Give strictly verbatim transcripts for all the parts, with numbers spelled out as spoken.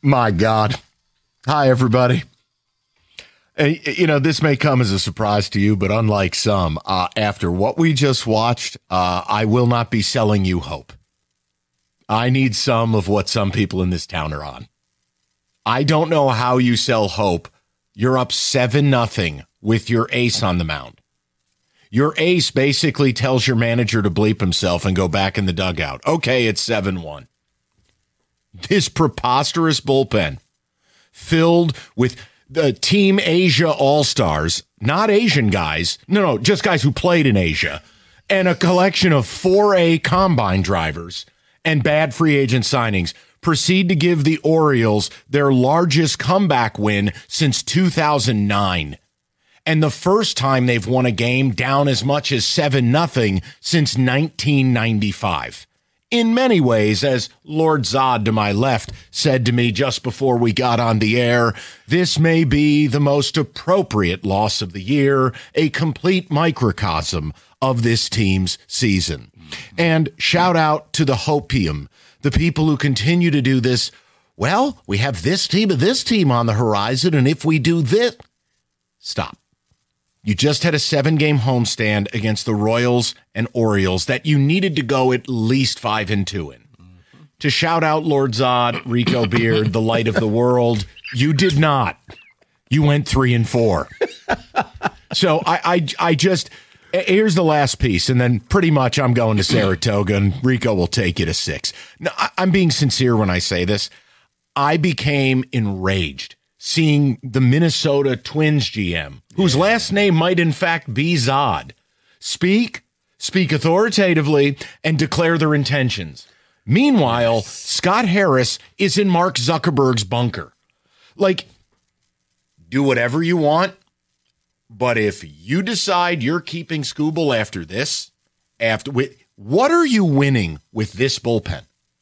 My God. Hi, everybody. Hey, you know, this may come as a surprise to you, but unlike some, uh, after what we just watched, uh, I will not be selling you hope. I need some of what some people in this town are on. I don't know how you sell hope. You're up seven nothing with your ace on the mound. Your ace basically tells your manager to bleep himself and go back in the dugout. Okay, it's seven one. This preposterous bullpen filled with the Team Asia All-Stars, not Asian guys, no, no, just guys who played in Asia, and a collection of four A combine drivers and bad free agent signings proceed to give the Orioles their largest comeback win since two thousand nine. And the first time they've won a game down as much as seven nothing since nineteen ninety-five. In many ways, as Lord Zod to my left said to me just before we got on the air, this may be the most appropriate loss of the year, a complete microcosm of this team's season. And shout out to the Hopium, the people who continue to do this. Well, we have this team and this team on the horizon, and if we do this, stop. You just had a seven-game homestand against the Royals and Orioles that you needed to go at least five and two in. Mm-hmm. To shout out Lord Zod, Rico Beard, the light of the world, you did not. You went three and four. So I, I, I just here's the last piece, and then pretty much I'm going to Saratoga, and Rico will take you to six. Now, I, I'm being sincere when I say this. I became enraged seeing the Minnesota Twins G M, whose yeah. last name might in fact be Zod, speak, speak authoritatively, and declare their intentions. Meanwhile, yes. Scott Harris is in Mark Zuckerberg's bunker. Like, do whatever you want, but if you decide you're keeping Skubal after this, after what are you winning with this bullpen?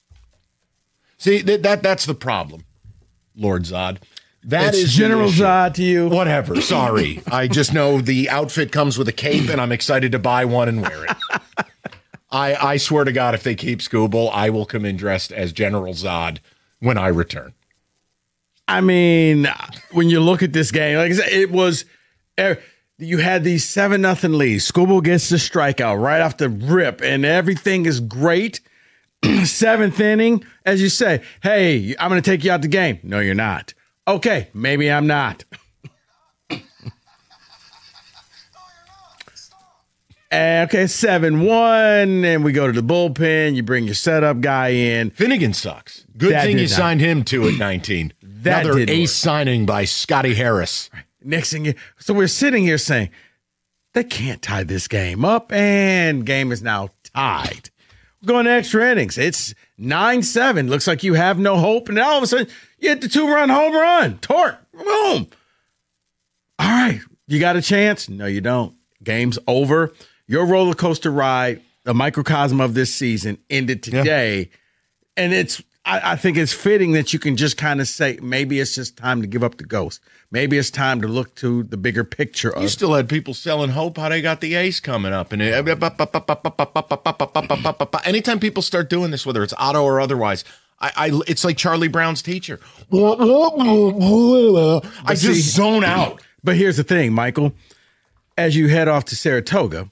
See, that, that that's the problem, Lord Zod. That it's is General Zod to you. Whatever. Sorry. I just know the outfit comes with a cape, and I'm excited to buy one and wear it. I, I swear to God, if they keep Skubal, I will come in dressed as General Zod when I return. I mean, when you look at this game, like I said, it was you had these seven nothing leads. Skubal gets the strikeout right off the rip, and everything is great. Seventh inning, as you say, hey, I'm going to take you out the game. No, you're not. Okay, maybe I'm not. And, okay, seven one, and we go to the bullpen. You bring your setup guy in. Finnegan sucks. Good that thing you not. signed him to at nineteen. That Another ace work. signing by Scotty Harris. Next thing you, so we're sitting here saying, they can't tie this game up, and game is now tied. We're going to extra innings. It's nine seven. Looks like you have no hope, and all of a sudden, you hit the two-run home run. Torque. Boom. All right. You got a chance? No, you don't. Game's over. Your roller coaster ride, the microcosm of this season, ended today. Yeah. And it's I, I think it's fitting that you can just kind of say, maybe it's just time to give up the ghost. Maybe it's time to look to the bigger picture. Of, you still had people selling hope how they got the ace coming up. And anytime people start doing this, whether it's Otto or otherwise, I, I it's like Charlie Brown's teacher. I just see, zone out. But here's the thing, Michael. As you head off to Saratoga,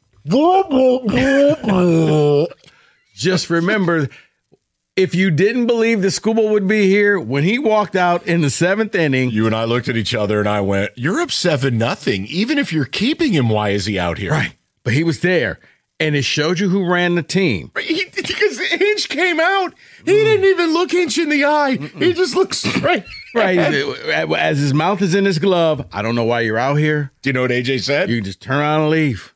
just remember, if you didn't believe that Skubal would be here, when he walked out in the seventh inning, you and I looked at each other and I went, you're up seven nothing. Even if you're keeping him, why is he out here? Right. But he was there. And it showed you who ran the team. He, because Hinch came out. He mm. didn't even look Hinch in the eye. Mm-mm. He just looked straight. Right. As his mouth is in his glove, I don't know why you're out here. Do you know what A J said? You can just turn around and leave.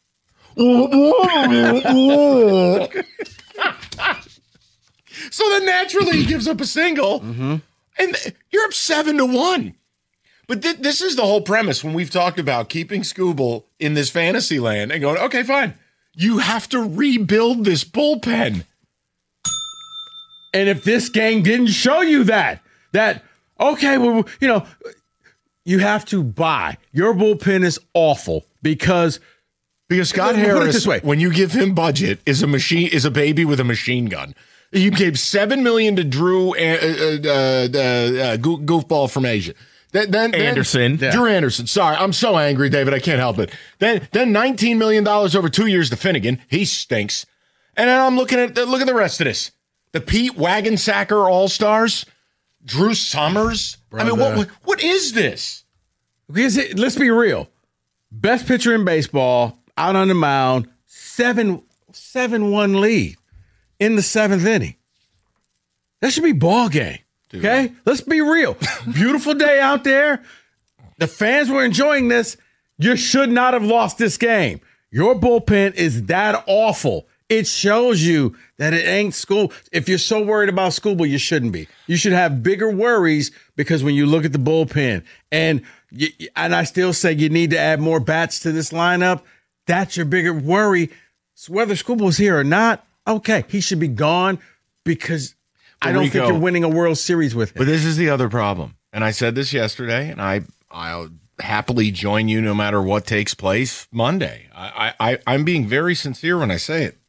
So then naturally he gives up a single. Mm-hmm. And you're up seven to one. But th- this is the whole premise when we've talked about keeping Skubal in this fantasy land and going, okay, fine. You have to rebuild this bullpen. And if this game didn't show you that, that, okay, well, you know, you have to buy. Your bullpen is awful because because Scott Harris, put it this way. When you give him budget, is a machine is a baby with a machine gun. He gave seven million dollars to Drew, uh, uh, uh, uh, goofball from Asia. Then, then, Anderson. Then, yeah. Drew Anderson. Sorry, I'm so angry, David. I can't help it. Then, then nineteen million dollars over two years to Finnegan. He stinks. And then I'm looking at look at the rest of this. The Pete Wagensacker All-Stars, Drew Summers. Brother. I mean, what what is this? Because it, let's be real. Best pitcher in baseball, out on the mound, seven seven one lead in the seventh inning. That should be ball game. Dude. Okay? Let's be real. Beautiful day out there. The fans were enjoying this. You should not have lost this game. Your bullpen is that awful. It shows you that it ain't school. If you're so worried about school, you shouldn't be. You should have bigger worries because when you look at the bullpen, and you, and I still say you need to add more bats to this lineup, that's your bigger worry. So whether Schoolboy's here or not, okay, he should be gone because I don't Rico, think you're winning a World Series with him. But this is the other problem. And I said this yesterday, and I, I'll happily join you no matter what takes place Monday. I, I, I'm being very sincere when I say it.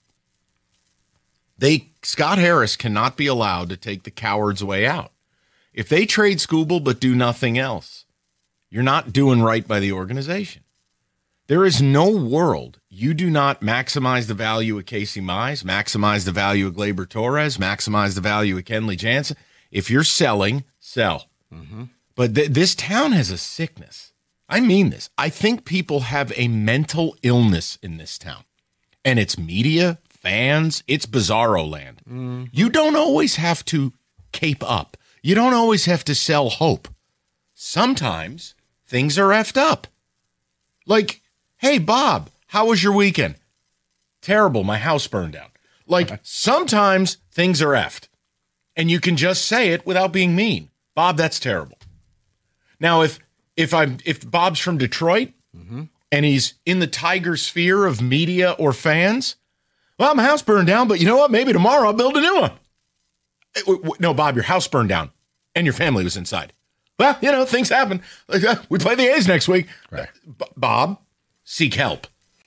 They Scott Harris cannot be allowed to take the coward's way out. If they trade Skubal but do nothing else, you're not doing right by the organization. There is no world you do not maximize the value of Casey Mize, maximize the value of Gleyber Torres, maximize the value of Kenley Jansen. If you're selling, sell. Mm-hmm. But th- this town has a sickness. I mean this. I think people have a mental illness in this town. And it's media, fans, it's bizarro land. Mm-hmm. You don't always have to cape up. You don't always have to sell hope. Sometimes things are effed up. Like, hey, Bob, how was your weekend? Terrible. My house burned down. Like, sometimes things are effed. And you can just say it without being mean. Bob, that's terrible. Now, if if I'm if Bob's from Detroit mm-hmm. and he's in the tiger sphere of media or fans, well, my house burned down, but you know what? Maybe tomorrow I'll build a new one. No, Bob, your house burned down and your family was inside. Well, you know, things happen. We play the A's next week. Right. B- Bob, seek help.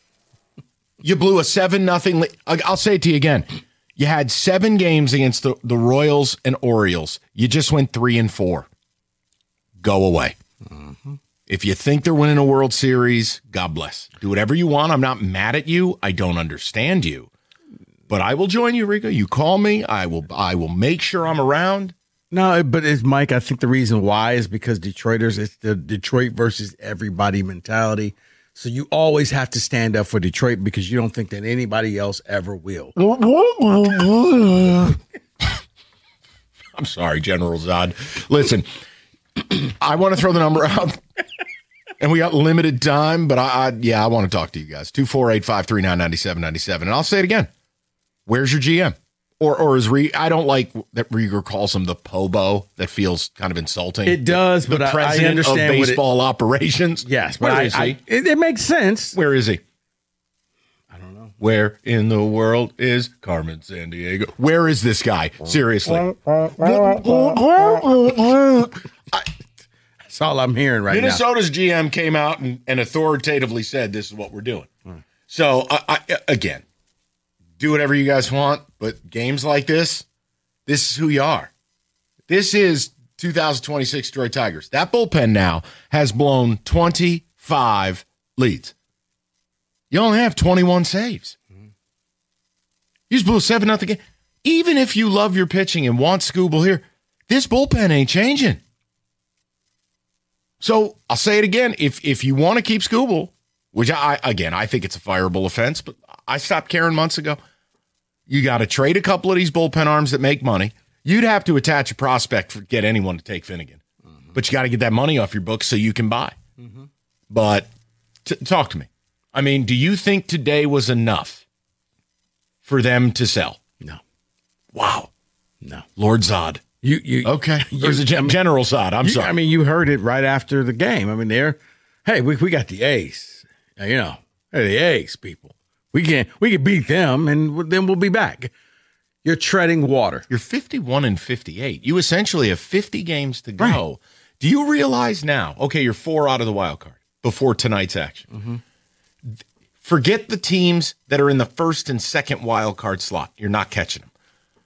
You blew a seven nothing lead. I'll say it to you again. You had seven games against the, the Royals and Orioles. You just went three and four. Go away. Mm-hmm. If you think they're winning a World Series, God bless. Do whatever you want. I'm not mad at you. I don't understand you. But I will join you, Rico. You call me. I will I will make sure I'm around. No, but it's Mike. I think the reason why is because Detroiters, it's the Detroit versus everybody mentality. So you always have to stand up for Detroit because you don't think that anybody else ever will. I'm sorry, General Zod. Listen, I want to throw the number out, and we got limited time, but I, I yeah, I want to talk to you guys. two four eight, five three nine, nine seven nine seven. And I'll say it again. Where's your G M? Or or is Re, I don't like that Rieger calls him the Pobo. That feels kind of insulting. It does, the but I, president I understand of baseball it, operations. Yes, but Where I, is he? I, it, it makes sense. Where is he? I don't know. Where in the world is Carmen Sandiego? Where is this guy? Seriously. I, That's all I'm hearing right Minnesota's now. G M came out and, and authoritatively said, this is what we're doing. Hmm. So, I, I, again, do whatever you guys want, but games like this, this is who you are. This is two thousand twenty-six Detroit Tigers. That bullpen now has blown twenty-five leads. You only have twenty-one saves. Mm-hmm. You just blew a seven nothing game. Even if you love your pitching and want Skubal here, this bullpen ain't changing. So I'll say it again. If if you want to keep Skubal, which I, again, I think it's a fireable offense, but I stopped caring months ago. You got to trade a couple of these bullpen arms that make money. You'd have to attach a prospect to get anyone to take Finnegan. Mm-hmm. But you got to get that money off your books so you can buy. Mm-hmm. But t- talk to me. I mean, do you think today was enough for them to sell? No. Wow. No. Lord Zod. You, you, okay. You, There's a gen- I mean, General Zod. I'm you, sorry. I mean, you heard it right after the game. I mean, they're, hey, we we got the A's. You know, they're the A's, people. We can we can beat them, and then we'll be back. You're treading water. You're fifty-one and fifty-eight. You essentially have fifty games to go. Right. Do you realize now? Okay, you're four out of the wild card before tonight's action. Mm-hmm. Forget the teams that are in the first and second wild card slot. You're not catching them.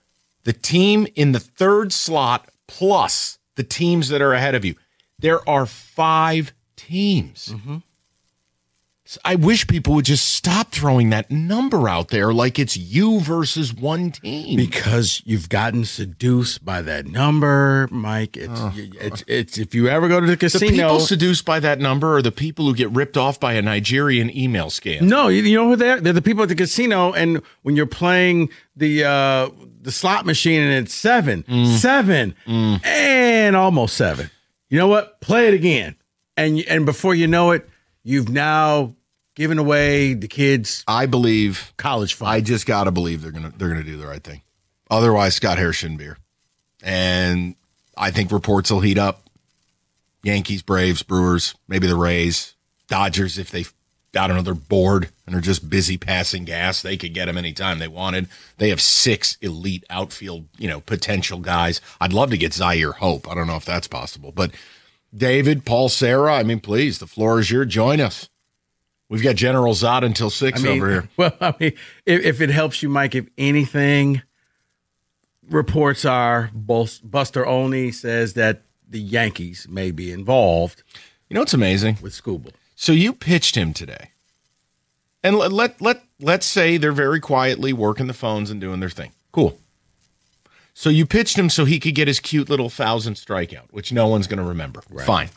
the team in the third slot plus the teams that are ahead of you. There are five teams. Mm-hmm. So I wish people would just stop throwing that number out there like it's you versus one team. Because you've gotten seduced by that number, Mike. It's, oh. it's, it's if you ever go to the casino. The people seduced by that number are the people who get ripped off by a Nigerian email scam. No, you, you know who they're? They're the people at the casino, and when you're playing the uh, the slot machine and it's seven, mm. seven, mm. and almost seven. You know what? Play it again. And and before you know it, you've now given away the kids. I believe college fund. I just got to believe they're gonna they're gonna do the right thing. Otherwise, Scott Harris shouldn't be here. And I think reports will heat up. Yankees, Braves, Brewers, maybe the Rays, Dodgers. If they, I don't know, they're bored and are just busy passing gas, they could get them anytime they wanted. They have six elite outfield, you know, potential guys. I'd love to get Zaire Hope. I don't know if that's possible, but. David, Paul, Sarah, I mean, please, the floor is yours. Join us. We've got General Zod until six I mean, over here. Well, I mean, if, if it helps you, Mike, if anything, reports are Buster Olney says that the Yankees may be involved. You know what's amazing? With Skubal. So you pitched him today. And let, let, let, let's say they're very quietly working the phones and doing their thing. Cool. So you pitched him so he could get his cute little thousand strikeout, which no one's going to remember. Right. Fine.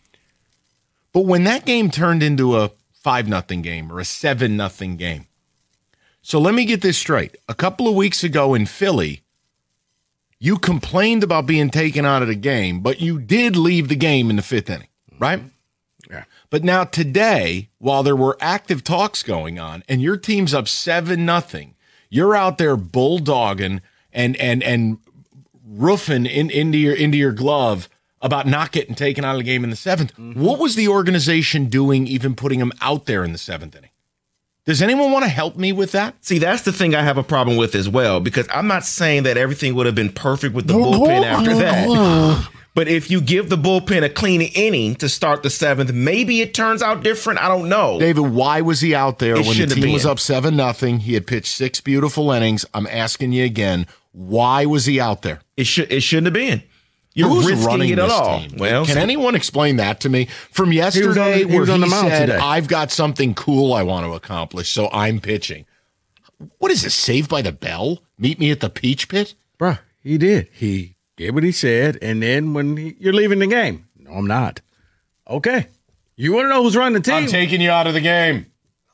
But when that game turned into a five nothing game or a seven nothing game. So let me get this straight. A couple of weeks ago in Philly, you complained about being taken out of the game, but you did leave the game in the fifth inning, right? Yeah. But now today, while there were active talks going on and your team's up seven nothing, you're out there bulldogging and and and roofing in, into your into your glove about not getting taken out of the game in the seventh. Mm-hmm. What was the organization doing even putting him out there in the seventh inning? Does anyone want to help me with that? See, that's the thing I have a problem with as well, because I'm not saying that everything would have been perfect with the bullpen after that. But if you give the bullpen a clean inning to start the seventh, maybe it turns out different. I don't know. David, why was he out there it when the team was up seven nothing? He had pitched six beautiful innings. I'm asking you again, why was he out there? It should it shouldn't have been. You're Who's risking running it at all. Team? Well, can anyone explain that to me? From yesterday, he was on the, he where he he said, today. I've got something cool I want to accomplish, so I'm pitching. What is this, Saved by the Bell? Meet me at the Peach Pit? Bruh, he did. He did what he said, and then when he, you're leaving the game, no, I'm not. Okay. You want to know who's running the team? I'm taking you out of the game.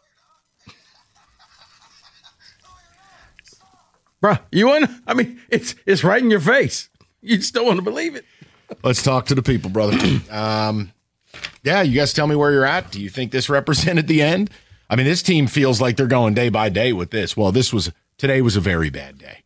Bruh, you want? I mean, it's it's right in your face. You just don't want to believe it. Let's talk to the people, brother. um, yeah, you guys tell me where you're at. Do you think this represented the end? I mean, this team feels like they're going day by day with this. Well, this was today was a very bad day.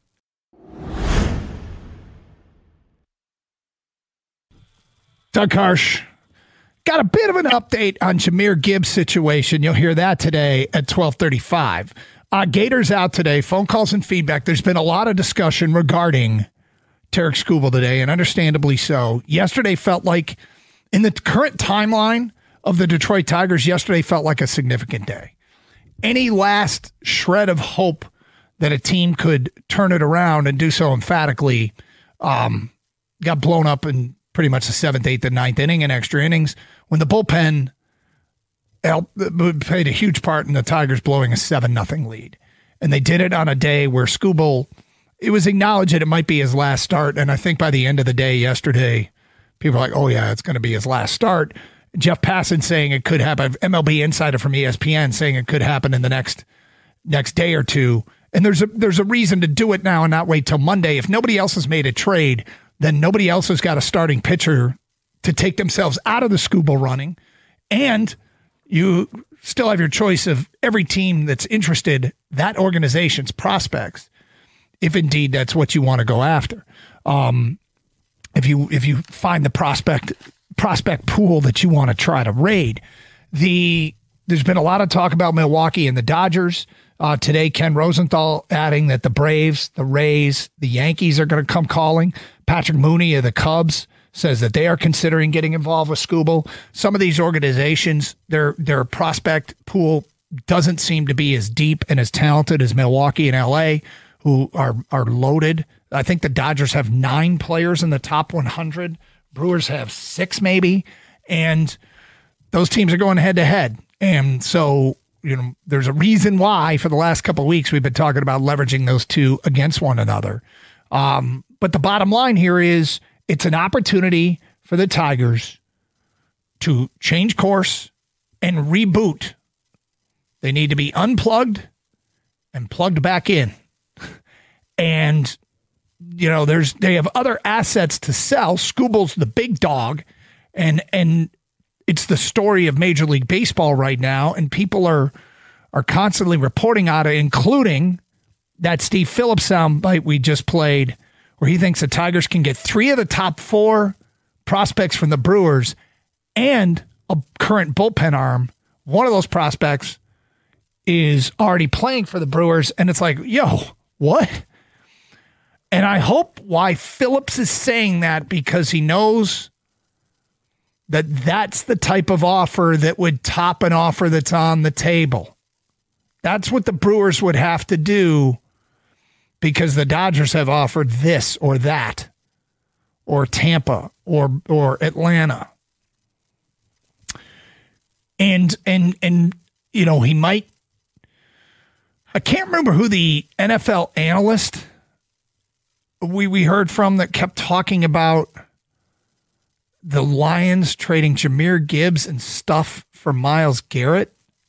Doug Harsh got a bit of an update on Jahmyr Gibbs' situation. You'll hear that today at twelve thirty-five. Uh, Gators out today, phone calls and feedback. There's been a lot of discussion regarding Tarik Skubal today, and understandably so. Yesterday felt like, in the current timeline of the Detroit Tigers, yesterday felt like a significant day. Any last shred of hope that a team could turn it around and do so emphatically um, got blown up in pretty much the seventh, eighth, and ninth inning and extra innings when the bullpen helped, played a huge part in the Tigers blowing a seven nothing lead. And they did it on a day where Skubal, it was acknowledged that it might be his last start. And I think by the end of the day yesterday, people were like, oh, yeah, it's going to be his last start. Jeff Passan saying it could happen. M L B insider from E S P N saying it could happen in the next next day or two. And there's a there's a reason to do it now and not wait till Monday. If nobody else has made a trade, then nobody else has got a starting pitcher to take themselves out of the Skubal running. And you still have your choice of every team that's interested, that organization's prospects, if indeed that's what you want to go after. Um, if you if you find the prospect prospect pool that you want to try to raid. The there's been a lot of talk about Milwaukee and the Dodgers. Uh, today, Ken Rosenthal adding that the Braves, the Rays, the Yankees are going to come calling. Patrick Mooney of the Cubs says that they are considering getting involved with Skubal. Some of these organizations, their their prospect pool doesn't seem to be as deep and as talented as Milwaukee and L A, who are are loaded I think the Dodgers have nine players in the top one hundred. Brewers have six maybe. And those teams are going head to head. And so, you know, there's a reason why for the last couple of weeks we've been talking about leveraging those two against one another. Um, but the bottom line here is it's an opportunity for the Tigers to change course and reboot. They need to be unplugged and plugged back in. And, you know, there's they have other assets to sell. Scooble's the big dog, and and it's the story of Major League Baseball right now, and people are are constantly reporting on it, including that Steve Phillips soundbite we just played, where he thinks the Tigers can get three of the top four prospects from the Brewers and a current bullpen arm. One of those prospects is already playing for the Brewers, and it's like, yo, what? And I hope why Phillips is saying that, because he knows that that's the type of offer that would top an offer that's on the table. That's what the Brewers would have to do, because the Dodgers have offered this or that, or Tampa or or Atlanta. And and and you know, he might, I can't remember who the N F L analyst we we heard from that kept talking about the Lions trading Jahmyr Gibbs and stuff for Myles Garrett.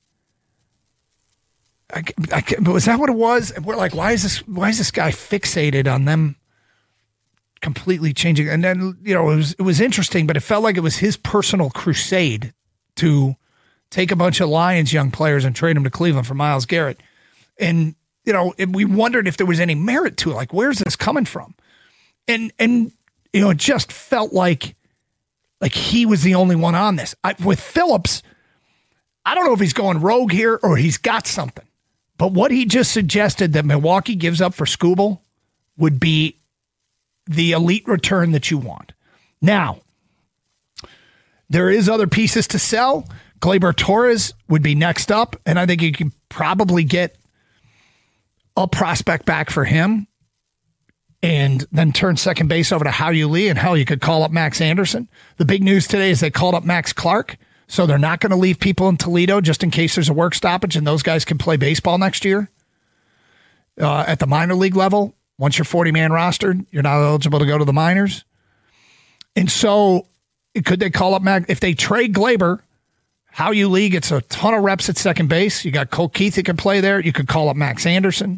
I, I, was that what it was? We're like, why is this? Why is this guy fixated on them completely changing? And then, you know, it was it was interesting, but it felt like it was his personal crusade to take a bunch of Lions young players and trade them to Cleveland for Myles Garrett. And, you know, we wondered if there was any merit to it. Like, where's this coming from? And, and you know, it just felt like, like he was the only one on this. I, with Phillips, I don't know if he's going rogue here or he's got something. But what he just suggested that Milwaukee gives up for Skubal would be the elite return that you want. Now, there is other pieces to sell. Gleyber Torres would be next up, and I think you can probably get a prospect back for him and then turn second base over to Hao-Yu Lee, and hell, you could call up Max Anderson. The big news today is they called up Max Clark, so they're not going to leave people in Toledo just in case there's a work stoppage, and those guys can play baseball next year uh, at the minor league level. Once you're forty-man rostered, you're not eligible to go to the minors. And so could they call up Max? If they trade Gleyber, Hao-Yu Lee gets a ton of reps at second base. You got Cole Keith that can play there. You could call up Max Anderson.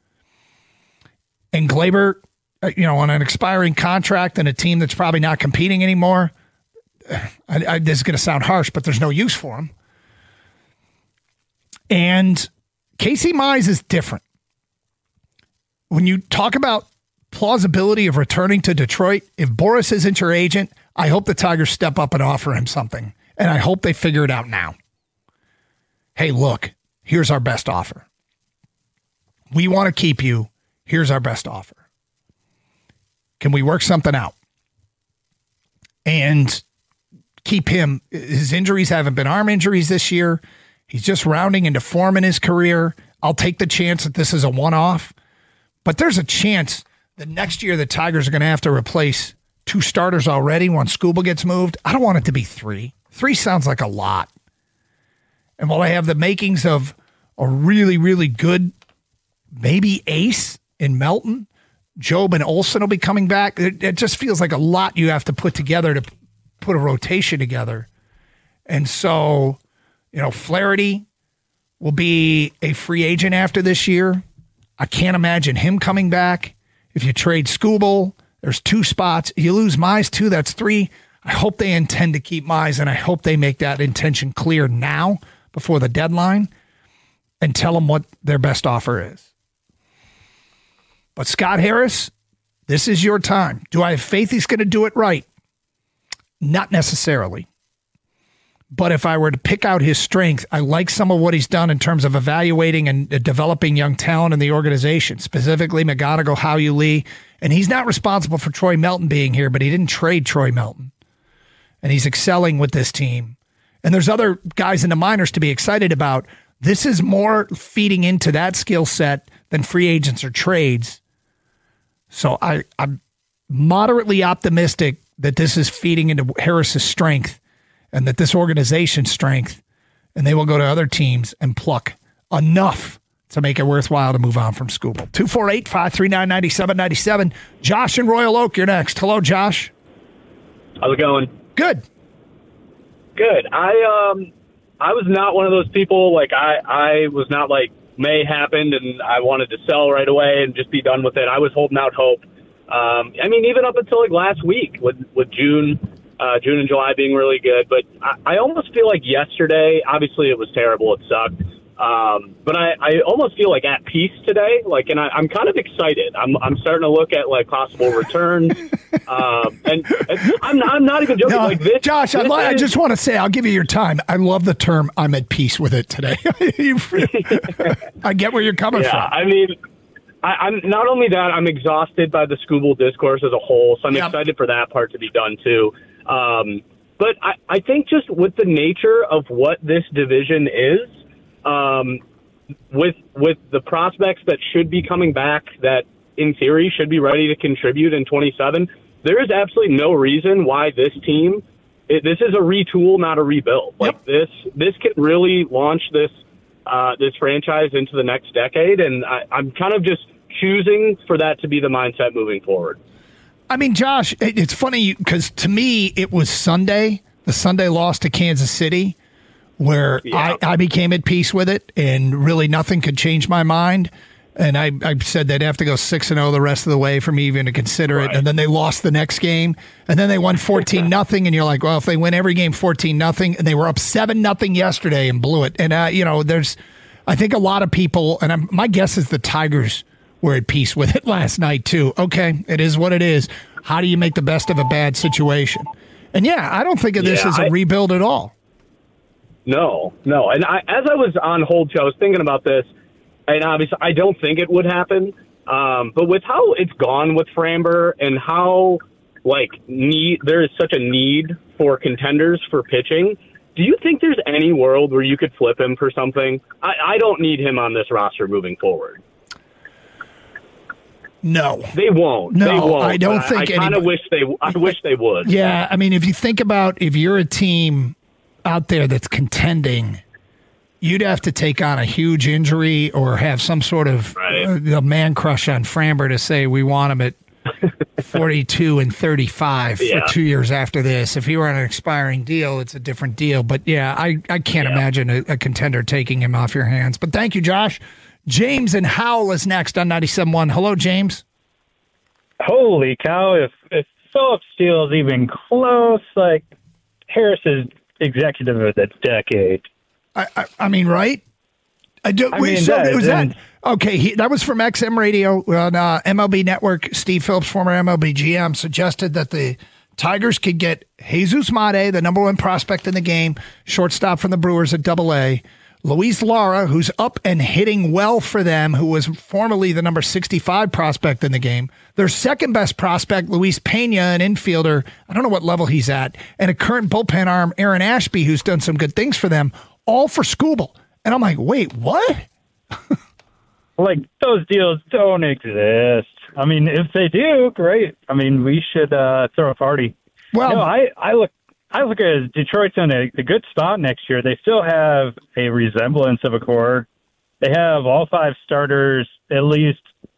And Gleyber, you know, on an expiring contract and a team that's probably not competing anymore, I, I, this is going to sound harsh, but there's no use for him. And Casey Mize is different. When you talk about plausibility of returning to Detroit, if Boris isn't your agent, I hope the Tigers step up and offer him something. And I hope they figure it out now. Hey, look, here's our best offer. We want to keep you. Here's our best offer. Can we work something out? And keep him. His injuries haven't been arm injuries this year. He's just rounding into form in his career. I'll take the chance that this is a one-off. But there's a chance that next year the Tigers are going to have to replace two starters already once Skubal gets moved. I don't want it to be three. Three sounds like a lot. And while I have the makings of a really, really good, maybe ace in Melton, Job and Olsen will be coming back. It, it just feels like a lot you have to put together to put a rotation together. And so, you know, Flaherty will be a free agent after this year. I can't imagine him coming back. If you trade Skubal, there's two spots. You lose Mize too, that's three. I hope they intend to keep Mize, and I hope they make that intention clear now before the deadline and tell them what their best offer is. But Scott Harris, this is your time. Do I have faith he's going to do it right? Not necessarily. But if I were to pick out his strength, I like some of what he's done in terms of evaluating and developing young talent in the organization, specifically McGonigal, Hao-Yu Lee. And he's not responsible for Troy Melton being here, but he didn't trade Troy Melton. And he's excelling with this team. And there's other guys in the minors to be excited about. This is more feeding into that skill set than free agents or trades. So I, I'm moderately optimistic that this is feeding into Harris's strength and that this organization's strength, and they will go to other teams and pluck enough to make it worthwhile to move on from Scoobel. two four eight, five three nine, nine seven nine seven. Josh in Royal Oak, you're next. Hello, Josh. How's it going? Good. Good. I um I was not one of those people, like I, I was not like May happened and I wanted to sell right away and just be done with it. I was holding out hope. Um, I mean, even up until like last week with, with June, uh, June and July being really good. But I, I almost feel like yesterday, obviously it was terrible. It sucked. Um, but I, I almost feel like at peace today. Like, and I, I'm kind of excited. I'm, I'm starting to look at like possible returns. um, and, and I'm not, I'm not even joking. No, like this, Josh, this I, li- I is, just want to say, I'll give you your time. I love the term "I'm at peace with it" today. I get where you're coming yeah, from. I mean, I, I'm not only that, I'm exhausted by the Scoobel discourse as a whole. So I'm Yep. excited for that part to be done too. Um, but I, I think just with the nature of what this division is, um, with with the prospects that should be coming back, that in theory should be ready to contribute in twenty-seven, there is absolutely no reason why this team, it, this is a retool, not a rebuild. Like Yep. this, this can really launch this uh, this franchise into the next decade, and I, I'm kind of just choosing for that to be the mindset moving forward. I mean, Josh, it, it's funny because to me it was Sunday, the Sunday loss to Kansas City, where Yeah. I, I became at peace with it, and really nothing could change my mind. And I, I said they'd have to go six and zero the rest of the way for me even to consider it. Right. And then they lost the next game, and then they won fourteen nothing. And you're like, well, if they win every game fourteen nothing, and they were up seven nothing yesterday and blew it. And uh, you know, there's, I think a lot of people, and I'm, my guess is the Tigers were at peace with it last night too. Okay, it is what it is. How do you make the best of a bad situation? And yeah, I don't think of this Yeah, as a I- rebuild at all. No, no. And I, as I was on hold, too, I was thinking about this, and obviously I don't think it would happen. Um, but with how it's gone with Framber and how, like, need there is such a need for contenders for pitching, do you think there's any world where you could flip him for something? I, I don't need him on this roster moving forward. No. They won't. No, they won't. I don't But think I, I kind of anybody- wish they. I wish they would. Yeah, I mean, if you think about if you're a team out there that's contending, you'd have to take on a huge injury or have some sort of Right. uh, a man crush on Framber to say we want him at forty-two and thirty-five Yeah. for two years after this. If he were on an expiring deal, it's a different deal. But yeah, I, I can't Yeah. imagine a, a contender taking him off your hands. But thank you, Josh. James and Howell is next on ninety-seven point one. Hello, James. Holy cow, if if Phillips Steele is even close, like Harris is executive of the decade. I, I, I mean, right? I do. I wait, mean, so that- was that then- okay? He, that was from X M Radio on uh, M L B Network. Steve Phillips, former M L B G M, suggested that the Tigers could get Jesus Mate, the number one prospect in the game, shortstop from the Brewers at Double A. Luis Lara, who's up and hitting well for them, who was formerly the number sixty-five prospect in the game. Their second best prospect, Luis Pena, an infielder. I don't know what level he's at. And a current bullpen arm, Aaron Ashby, who's done some good things for them, all for Scoobel. And I'm like, wait, what? Like, those deals don't exist. I mean, if they do, great. I mean, we should uh, throw a party. Well, No, I, I look I look at Detroit's in a, a good spot next year. They still have a resemblance of a core. They have all five starters, at least,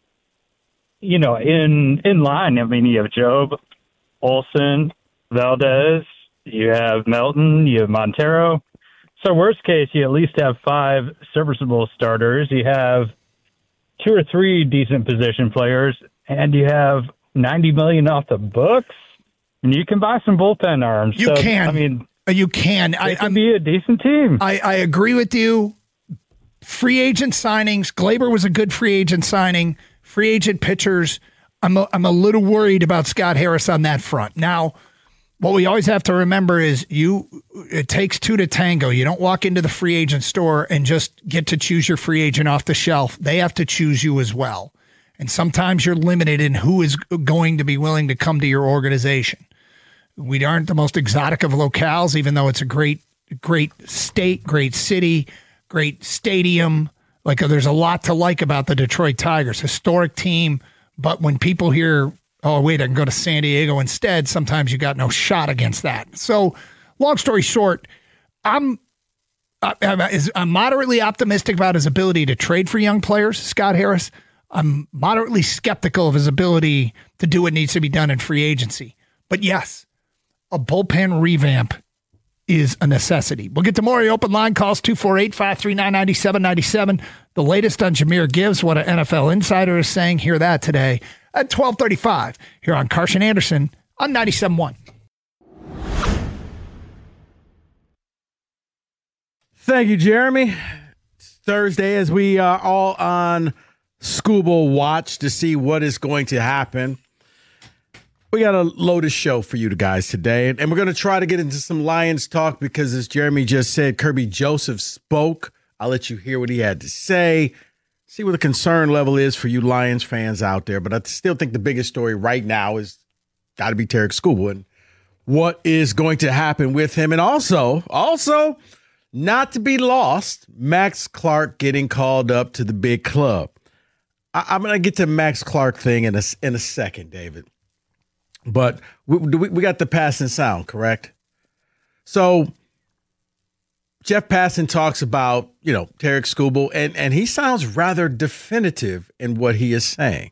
you know, in in line. I mean, you have Job, Olsen, Valdez, you have Melton, you have Montero. So worst case, you at least have five serviceable starters. You have two or three decent position players, and you have ninety million dollars off the books. And you can buy some bullpen arms. you so, can. I mean, you can. I, it could I'm, be a decent team. I, I agree with you. Free agent signings. Glaber was a good free agent signing. Free agent pitchers. I'm a, I'm a little worried about Scott Harris on that front. Now, what we always have to remember is you. It takes two to tango. You don't walk into the free agent store and just get to choose your free agent off the shelf. They have to choose you as well. And sometimes you're limited in who is going to be willing to come to your organization. We aren't the most exotic of locales, even though it's a great, great state, great city, great stadium. Like, there's a lot to like about the Detroit Tigers. Historic team, But when people hear, oh, wait, I can go to San Diego instead, sometimes you got no shot against that. So long story short, I'm, I'm, I'm moderately optimistic about his ability to trade for young players, Scott Harris. I'm moderately skeptical of his ability to do what needs to be done in free agency. But yes, a bullpen revamp is a necessity. We'll get to more of your open line calls, two four eight, five three nine, nine seven nine seven. The latest on Jahmyr Gibbs, what an N F L insider is saying. Hear that today at twelve thirty-five here on Karsch and Anderson on ninety-seven point one. Thank you, Jeremy. It's Thursday as we are all on Scuba Watch to see what is going to happen. We got a loaded show for you guys today, and we're going to try to get into some Lions talk because, as Jeremy just said, Kirby Joseph spoke. I'll let you hear what he had to say, see what the concern level is for you Lions fans out there. But I still think the biggest story right now is got to be Tarik Skubal and what is going to happen with him. And also, also, not to be lost, Max Clark getting called up to the big club. I, I'm going to get to Max Clark thing in a, in a second, David. But we, we, we got the passing sound, correct? So Jeff Passan talks about, you know, Tarik Skubal, and, and he sounds rather definitive in what he is saying.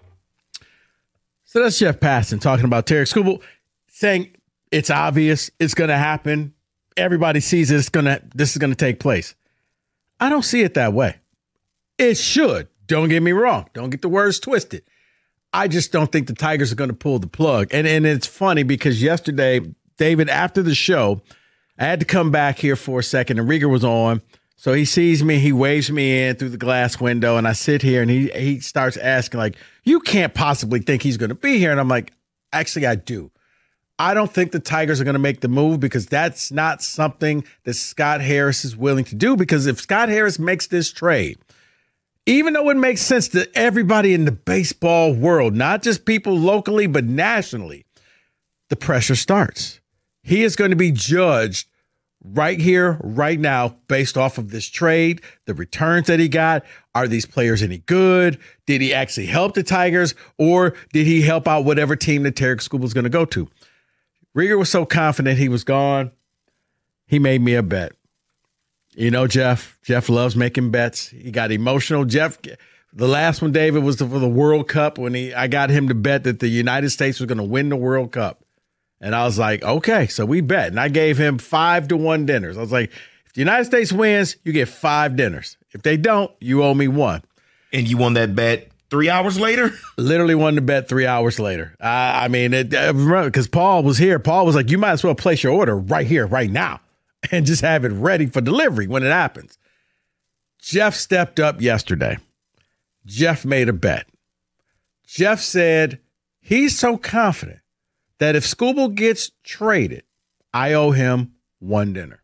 So that's Jeff Passan talking about Tarik Skubal, saying it's obvious, it's going to happen. Everybody sees it's gonna. This is going to take place. I don't see it that way. It should. Don't get me wrong. Don't get the words twisted. I just don't think the Tigers are going to pull the plug. And and it's funny because yesterday, David, after the show, I had to come back here for a second, and Rieger was on. So he sees me, he waves me in through the glass window, and I sit here, and he he starts asking, like, you can't possibly think he's going to be here. And I'm like, actually, I do. I don't think the Tigers are going to make the move because that's not something that Scott Harris is willing to do. Because if Scott Harris makes this trade, even though it makes sense to everybody in the baseball world, not just people locally, but nationally, the pressure starts. He is going to be judged right here, right now, based off of this trade, the returns that he got. Are these players any good? Did he actually help the Tigers, or did he help out whatever team that Tarik Skubal is going to go to? Rieger was so confident he was gone, he made me a bet. You know, Jeff, Jeff loves making bets. He got emotional. Jeff, the last one, David, was for the World Cup when he I got him to bet that the United States was going to win the World Cup. And I was like, okay, so we bet. And I gave him five to one dinners. I was like, if the United States wins, you get five dinners. If they don't, you owe me one. And you won that bet three hours later? Literally won the bet three hours later. Uh, I mean, it, I remember because Paul was here. Paul was like, you might as well place your order right here, right now, and just have it ready for delivery when it happens. Jeff stepped up yesterday. Jeff made a bet. Jeff said he's so confident that if Skubal gets traded, I owe him one dinner.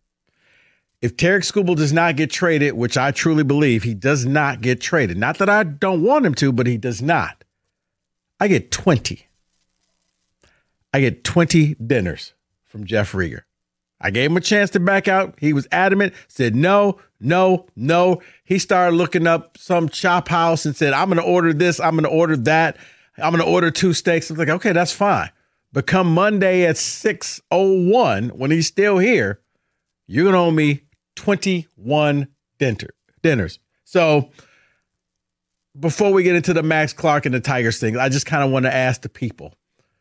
If Tarik Skubal does not get traded, which I truly believe he does not get traded, not that I don't want him to, but he does not, I get twenty. I get twenty dinners from Jeff Rieger. I gave him a chance to back out. He was adamant, said no, no, no. He started looking up some chop house and said, I'm going to order this, I'm going to order that. I'm going to order two steaks. I was like, okay, that's fine. But come Monday at six oh one, when he's still here, you're going to owe me twenty-one dinner, dinners. So before we get into the Max Clark and the Tigers thing, I just kind of want to ask the people,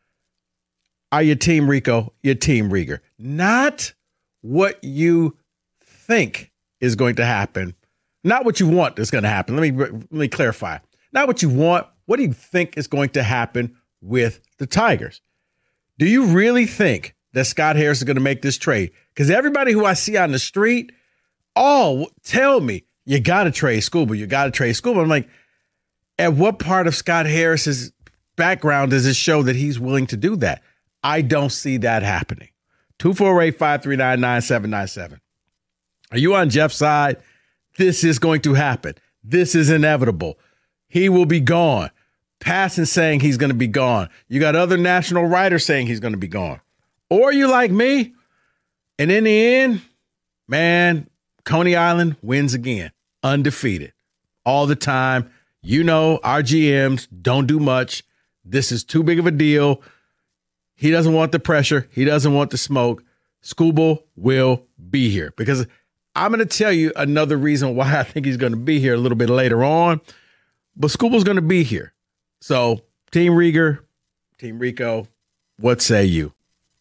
are you team Rico, your team Rieger? Not what you think is going to happen. Not what you want is going to happen. Let me, let me clarify. Not what you want. What do you think is going to happen with the Tigers? Do you really think that Scott Harris is going to make this trade? Because everybody who I see on the street, all tell me, you got to trade Skubal. You got to trade Skubal. I'm like, at what part of Scott Harris's background does it show that he's willing to do that? I don't see that happening. two four eight, five three nine, nine seven nine seven. Are you on Jeff's side? This is going to happen. This is inevitable. He will be gone. Passan saying he's going to be gone. You got other national writers saying he's going to be gone. Or you like me, and in the end, man, Coney Island wins again. Undefeated. All the time. You know, our G Ms don't do much. This is too big of a deal. He doesn't want the pressure. He doesn't want the smoke. Skubal will be here because I'm going to tell you another reason why I think he's going to be here a little bit later on. But Skubal's going to be here. So, Team Rieger, Team Rico, what say you?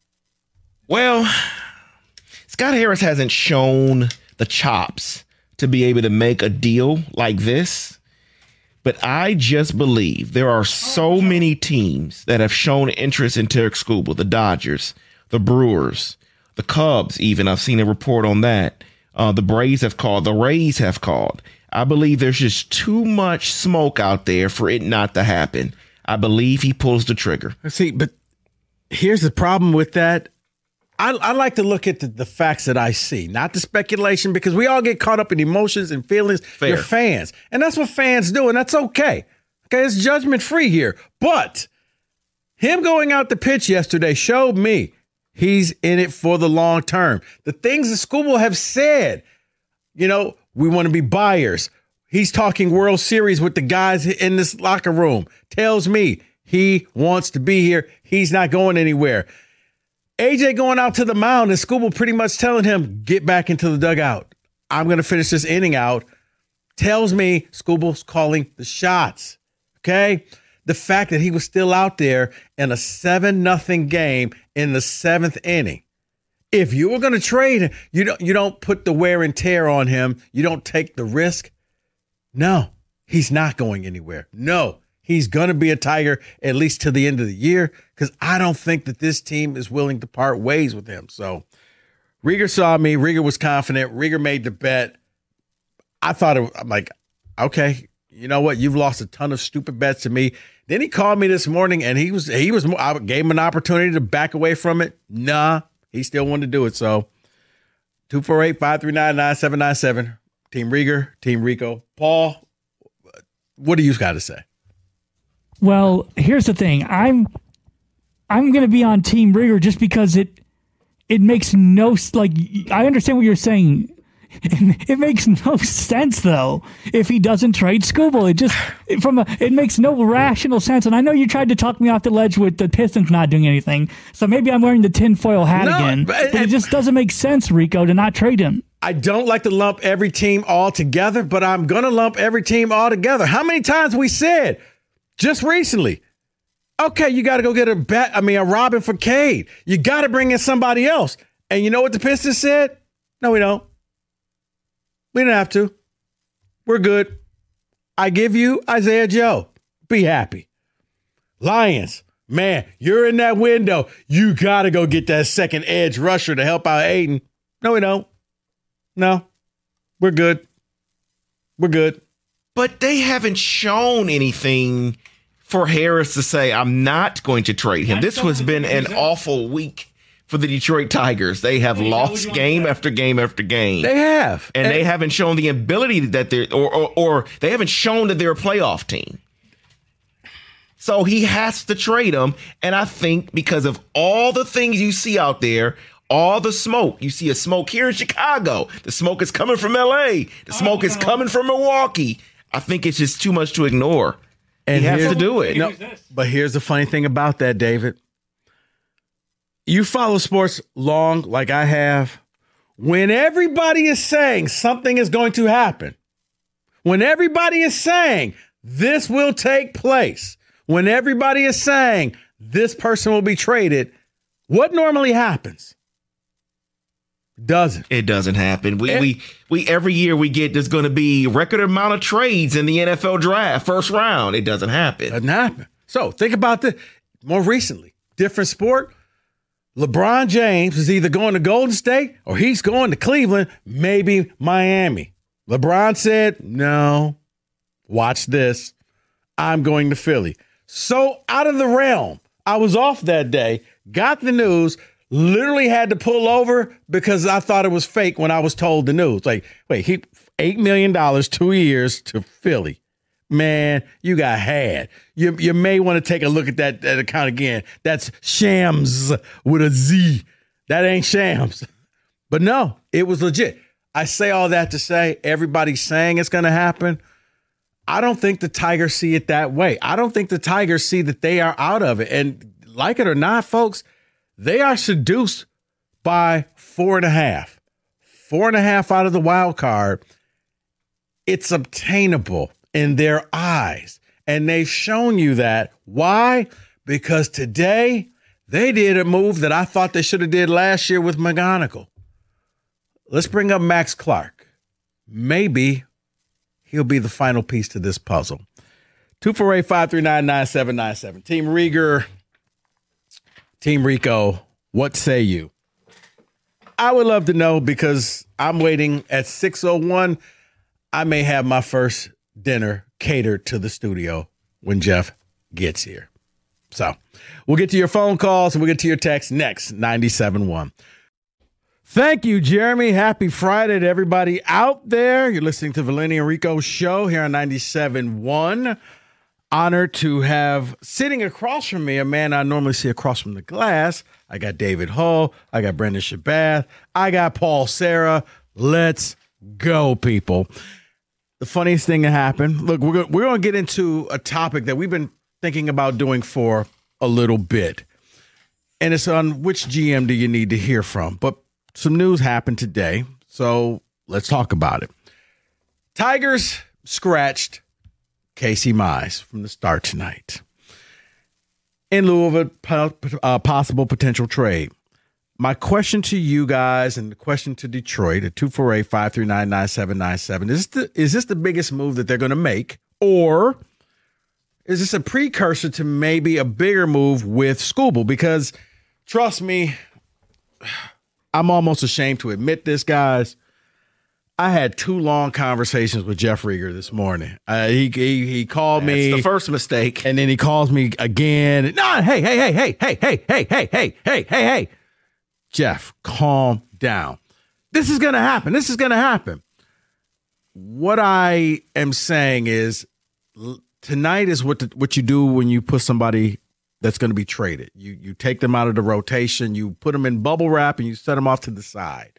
Well, Scott Harris hasn't shown the chops to be able to make a deal like this. But I just believe there are so many teams that have shown interest in Tarik Skubal, the Dodgers, the Brewers, the Cubs even. I've seen a report on that. Uh, the Braves have called. The Rays have called. I believe there's just too much smoke out there for it not to happen. I believe he pulls the trigger. See, but here's the problem with that. I, I like to look at the, the facts that I see, not the speculation, because we all get caught up in emotions and feelings. Fair. You're fans, and that's what fans do, and that's okay. Okay, it's judgment free here. But him going out to pitch yesterday showed me he's in it for the long term. The things that Skubal have said, you know, we want to be buyers. He's talking World Series with the guys in this locker room. Tells me he wants to be here. He's not going anywhere. A J going out to the mound and Skubal pretty much telling him, get back into the dugout. I'm going to finish this inning out. Tells me Skubal's calling the shots. Okay? The fact that he was still out there in a seven nothing game in the seventh inning. If you were going to trade him, you don't, you don't put the wear and tear on him. You don't take the risk. No, he's not going anywhere. No, he's going to be a Tiger at least to the end of the year because I don't think that this team is willing to part ways with him. So Rieger saw me. Rieger was confident. Rieger made the bet. I thought it, I'm like, okay, you know what? You've lost a ton of stupid bets to me. Then he called me this morning and he was, he was, I gave him an opportunity to back away from it. Nah, he still wanted to do it. So two four eight, five three nine, nine seven nine seven. Team Rieger, Team Rico. Paul, what do you got to say? Well, here's the thing. I'm I'm going to be on Team Rieger just because it it makes no like I understand what you're saying. It makes no sense though if he doesn't trade Skubal. It just it, from a, it makes no rational sense. And I know you tried to talk me off the ledge with the Pistons not doing anything, so maybe I'm wearing the tinfoil hat no, again. But, but it just doesn't make sense, Rico, to not trade him. I don't like to lump every team all together, but I'm going to lump every team all together. How many times we said just recently, okay, you got to go get a bat. I mean, a Robin for Cade. You got to bring in somebody else. And you know what the Pistons said? No, we don't. We don't have to. We're good. I give you Isaiah Joe. Be happy. Lions, man, you're in that window. You got to go get that second edge rusher to help out Aiden. No, we don't. No, we're good. We're good. But they haven't shown anything for Harris to say, I'm not going to trade him. This has been an awful week for the Detroit Tigers. They have lost game after game after game. They have. And, and they haven't shown the ability that they're, or, or, or they haven't shown that they're a playoff team. So he has to trade them. And I think because of all the things you see out there, all the smoke, you see a smoke here in Chicago. The smoke is coming from L A. The smoke oh, is coming from Milwaukee. I think it's just too much to ignore. And he has to do it. No, but here's the funny thing about that, David. You follow sports long like I have. When everybody is saying something is going to happen, when everybody is saying this will take place, when everybody is saying this person will be traded, what normally happens? Doesn't. It doesn't happen. We it, we we every year we get there's going to be record amount of trades in the N F L draft first round. It doesn't happen. Doesn't happen. So think about this. More recently, different sport. LeBron James is either going to Golden State or he's going to Cleveland, maybe Miami. LeBron said, no, watch this. I'm going to Philly. So out of the realm, I was off that day, got the news, literally had to pull over because I thought it was fake when I was told the news. Like, wait, he eight million dollars, two years to Philly. Man, you got had. You you may want to take a look at that, that account again. That's Shams with a Z. That ain't Shams. But no, it was legit. I say all that to say everybody's saying it's going to happen. I don't think the Tigers see it that way. I don't think the Tigers see that they are out of it. And like it or not, folks, they are seduced by four and a half. Four and a half out of the wild card. It's obtainable in their eyes. And they've shown you that. Why? Because today they did a move that I thought they should have did last year with McGonigal. Let's bring up Max Clark. Maybe he'll be the final piece to this puzzle. two four eight, five three nine, nine seven nine seven. Team Rieger, Team Rico, what say you? I would love to know because I'm waiting at six oh one. I may have my first dinner catered to the studio when Jeff gets here. So we'll get to your phone calls and we'll get to your text next, ninety-seven point one. Thank you, Jeremy. Happy Friday to everybody out there. You're listening to Valenti and Rico show here on ninety-seven point one. Honored to have sitting across from me a man I normally see across from the glass. I got David Hull. I got Brendan Shabath. I got Paul Serra. Let's go, people. The funniest thing that happened, look, we're, we're going to get into a topic that we've been thinking about doing for a little bit. And it's on which G M do you need to hear from. But some news happened today, so let's talk about it. Tigers scratched Casey Mize from the start tonight in lieu of a po- uh, possible potential trade. My question to you guys and the question to Detroit at two four eight, five three nine, nine seven nine seven, is this the, is this the biggest move that they're going to make, or is this a precursor to maybe a bigger move with Skubal? Because trust me, I'm almost ashamed to admit this, guys. I had two long conversations with Jeff Rieger this morning. Uh, he, he he called That's me. the first mistake. And then he calls me again. No, hey, hey, hey, hey, hey, hey, hey, hey, hey, hey, hey, hey. Jeff, calm down. This is going to happen. This is going to happen. What I am saying is tonight is what the, what you do when you put somebody that's going to be traded. You you take them out of the rotation, you put them in bubble wrap, and you set them off to the side.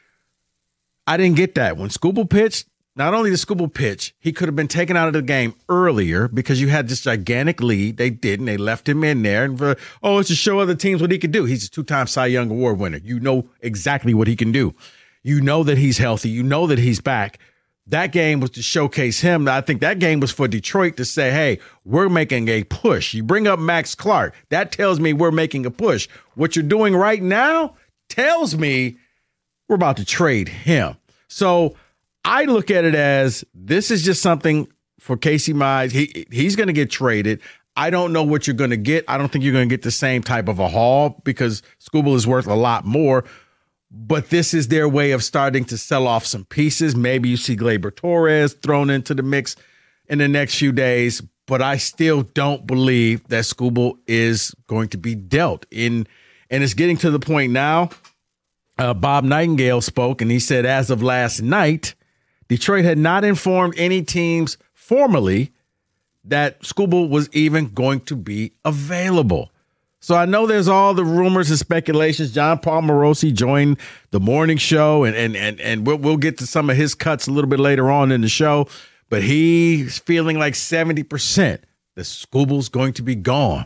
I didn't get that. When Skubal pitched, not only did Skubal pitch, he could have been taken out of the game earlier because you had this gigantic lead. They didn't. They left him in there. And for, oh, it's to show other teams what he could do. He's a two-time Cy Young Award winner. You know exactly what he can do. You know that he's healthy. You know that he's back. That game was to showcase him. I think that game was for Detroit to say, hey, we're making a push. You bring up Max Clark. That tells me we're making a push. What you're doing right now tells me we're about to trade him. So I look at it as this is just something for Casey Mize. He he's going to get traded. I don't know what you're going to get. I don't think you're going to get the same type of a haul because Skubal is worth a lot more. But this is their way of starting to sell off some pieces. Maybe you see Gleyber Torres thrown into the mix in the next few days. But I still don't believe that Skubal is going to be dealt in. And it's getting to the point now. Uh, Bob Nightingale spoke, and he said as of last night, Detroit had not informed any teams formally that Skubal was even going to be available. So I know there's all the rumors and speculations. John Paul Morosi joined the morning show, and and and and we'll, we'll get to some of his cuts a little bit later on in the show. But he's feeling like seventy percent that Skubal's going to be gone.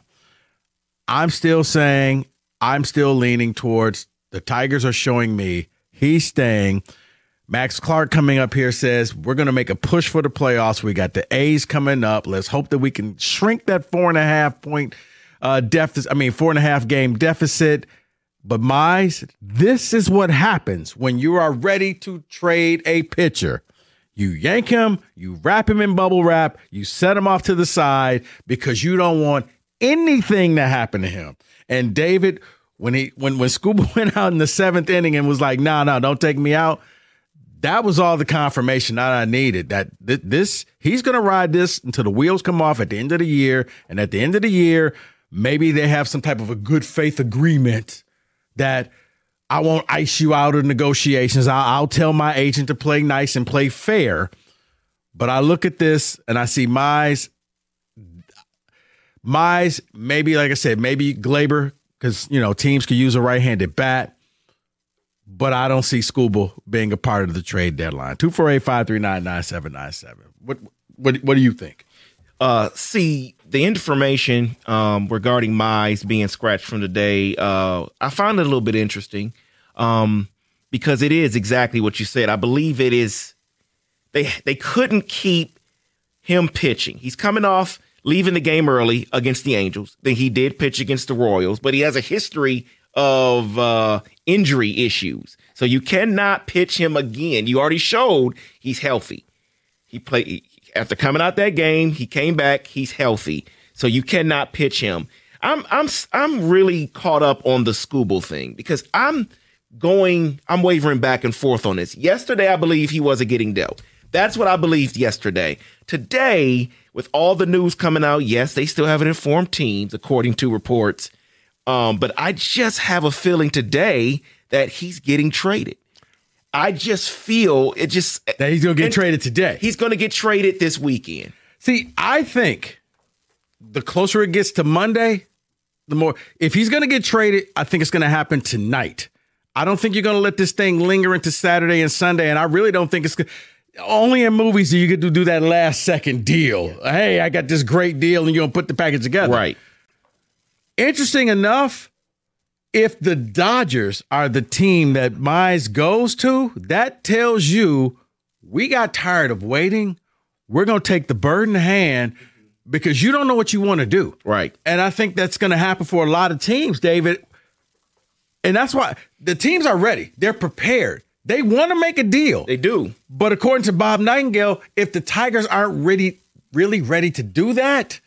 I'm still saying, I'm still leaning towards the Tigers are showing me he's staying. Max Clark coming up here says we're going to make a push for the playoffs. We got the A's coming up. Let's hope that we can shrink that four and a half point uh, deficit. I mean, four and a half game deficit. But Mize, this is what happens when you are ready to trade a pitcher. You yank him, you wrap him in bubble wrap, you set him off to the side because you don't want anything to happen to him. And David, when he when when Skubal went out in the seventh inning and was like, no, nah, no, nah, don't take me out. That was all the confirmation that I needed. That th- this he's going to ride this until the wheels come off at the end of the year. And at the end of the year, maybe they have some type of a good faith agreement that I won't ice you out of negotiations. I'll, I'll tell my agent to play nice and play fair. But I look at this and I see Mize. Mize, maybe, like I said, maybe Gleyber, because, you know, teams could use a right-handed bat. But I don't see Skubal being a part of the trade deadline. two four eight, five three nine, nine seven nine seven. What What What do you think? Uh, see, the information um, regarding Mize being scratched from today, uh, I found it a little bit interesting um, because it is exactly what you said. I believe it is. They they couldn't keep him pitching. He's coming off leaving the game early against the Angels. Then he did pitch against the Royals, but he has a history of uh, injury issues. So you cannot pitch him again. You already showed he's healthy. He played after coming out that game. He came back. He's healthy. So you cannot pitch him. I'm I'm I'm really caught up on the Skubal thing because I'm going. I'm wavering back and forth on this. Yesterday, I believe he wasn't getting dealt. That's what I believed yesterday. Today, with all the news coming out, yes, they still haven't informed teams, according to reports. Um, but I just have a feeling today that he's getting traded. I just feel it just That he's going to get traded today. He's going to get traded this weekend. See, I think the closer it gets to Monday, the more. If he's going to get traded, I think it's going to happen tonight. I don't think you're going to let this thing linger into Saturday and Sunday, and I really don't think it's only in movies do you get to do that last second deal. Hey, I got this great deal, and you're going to put the package together. Right. Interesting enough, if the Dodgers are the team that Mize goes to, that tells you we got tired of waiting. We're going to take the bird in the hand because you don't know what you want to do. Right. And I think that's going to happen for a lot of teams, David. And that's why the teams are ready. They're prepared. They want to make a deal. They do. But according to Bob Nightingale, if the Tigers aren't ready, really ready to do that,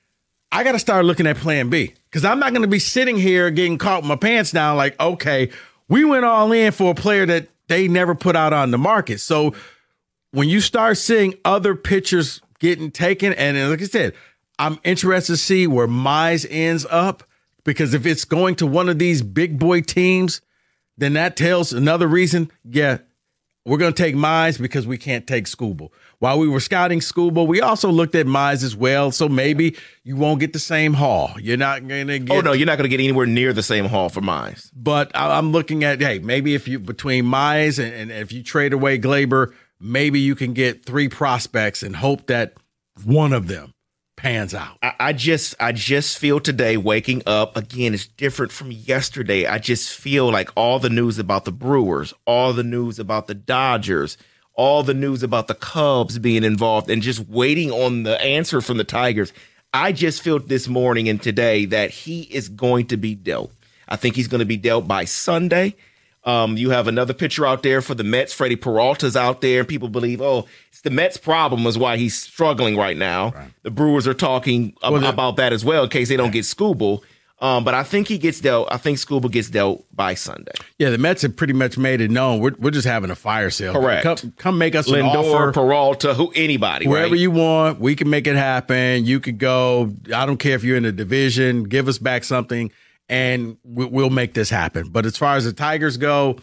I got to start looking at plan B. Because I'm not going to be sitting here getting caught with my pants down like, okay, we went all in for a player that they never put out on the market. So when you start seeing other pitchers getting taken, and like I said, I'm interested to see where Mize ends up. Because if it's going to one of these big boy teams, then that tells another reason, yeah, we're going to take Mize because we can't take Skubal. While we were scouting Skubal, we also looked at Mize as well. So maybe you won't get the same haul. You're not going to get. Oh, no, you're not going to get anywhere near the same haul for Mize. But I'm looking at, hey, maybe if you between Mize and, and if you trade away Glaber, maybe you can get three prospects and hope that one of them pans out. I, I just I just feel today waking up again is different from yesterday. I just feel like all the news about the Brewers, all the news about the Dodgers, all the news about the Cubs being involved and just waiting on the answer from the Tigers. I just feel this morning and today that he is going to be dealt. I think he's going to be dealt by Sunday. Um, you have another pitcher out there for the Mets. Freddie Peralta's out there, and people believe, oh, it's the Mets' problem is why he's struggling right now. Right. The Brewers are talking well, ab- about that as well in case they don't get Skubal. Um, but I think he gets dealt. I think Skubal gets dealt by Sunday. Yeah, the Mets have pretty much made it known. We're we're just having a fire sale. Correct. Come, come make us Lindor, an offer. Peralta, who anybody, wherever right? you want. We can make it happen. You could go. I don't care if you're in the division. Give us back something, and we, we'll make this happen. But as far as the Tigers go,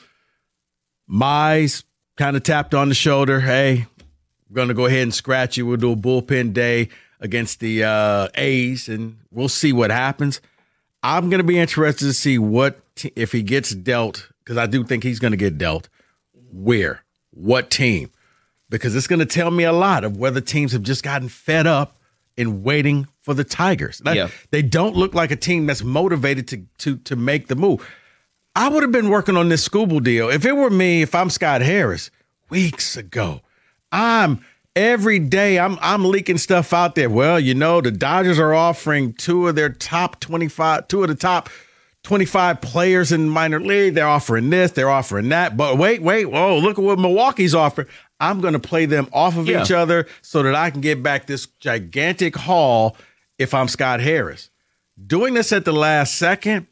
Mize kind of tapped on the shoulder. Hey, we're going to go ahead and scratch you. We'll do a bullpen day against the uh, A's, and we'll see what happens. I'm going to be interested to see what t- if he gets dealt, because I do think he's going to get dealt. Where? What team? Because it's going to tell me a lot of whether teams have just gotten fed up in waiting for the Tigers. Like, yeah. They don't look like a team that's motivated to to to make the move. I would have been working on this Skubal deal. If it were me, if I'm Scott Harris, weeks ago, I'm every day I'm I'm leaking stuff out there. Well, you know, the Dodgers are offering two of their top twenty-five, two of the top twenty-five players in minor league. They're offering this, they're offering that. But wait, wait, whoa, look at what Milwaukee's offering. I'm going to play them off of yeah. each other so that I can get back this gigantic haul if I'm Scott Harris. Doing this at the last second,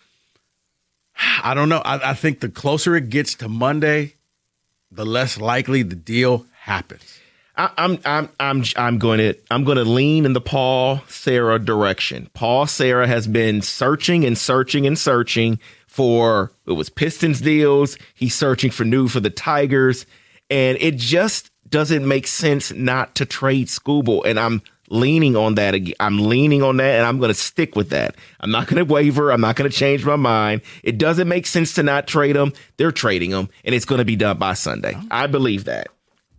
I don't know. I, I think the closer it gets to Monday, the less likely the deal happens. I, I'm I'm I'm I'm going to I'm going to lean in the Paul Sera direction. Paul Sera has been searching and searching and searching for it was Pistons deals. He's searching for new for the Tigers, and it just doesn't make sense not to trade Skubal. And I'm leaning on that. I'm leaning on that, and I'm going to stick with that. I'm not going to waver. I'm not going to change my mind. It doesn't make sense to not trade him. They're trading him, and it's going to be done by Sunday. I believe that.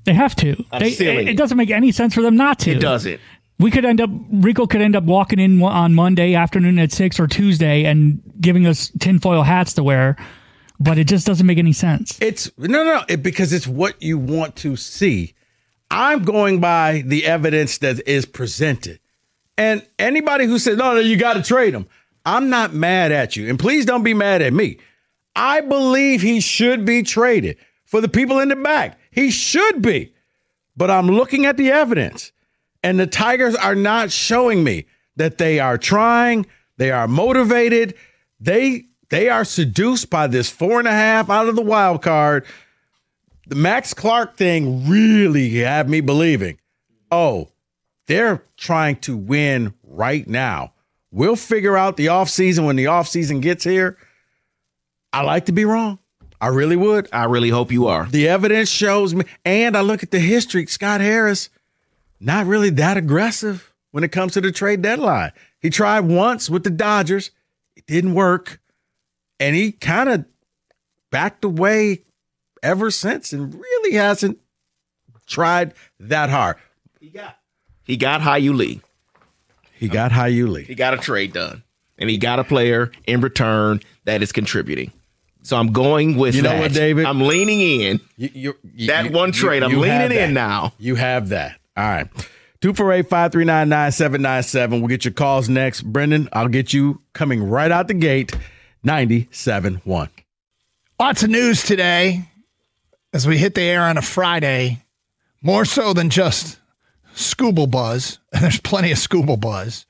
They have to. They, it, it doesn't make any sense for them not to. It doesn't. We could end up, Rico could end up walking in on Monday afternoon at six or Tuesday and giving us tinfoil hats to wear, but it just doesn't make any sense. It's no, no, it, because it's what you want to see. I'm going by the evidence that is presented. And anybody who says, no, no, you got to trade him, I'm not mad at you. And please don't be mad at me. I believe he should be traded. For the people in the back, he should be. But I'm looking at the evidence. And the Tigers are not showing me that they are trying, they are motivated, they they are seduced by this four and a half out of the wild card. The Max Clark thing really had me believing, oh, they're trying to win right now. We'll figure out the offseason when the offseason gets here. I like to be wrong. I really would. I really hope you are. The evidence shows me, and I look at the history, Scott Harris, not really that aggressive when it comes to the trade deadline. He tried once with the Dodgers. It didn't work. And he kind of backed away ever since and really hasn't tried that hard. He got he got Hyu Lee. He got Hyu Lee. He got a trade done. And he got a player in return that is contributing. So I'm going with you know that. What, David? I'm leaning in. You, you, you, that you, one trade. you, I'm you leaning in now. You have that. All right. two four eight, five three nine, nine seven nine seven. We'll get your calls next. Brendan, I'll get you coming right out the gate. ninety-seven point one. Lots of news today as we hit the air on a Friday. More so than just Scooble Buzz. And there's plenty of Scooble Buzz.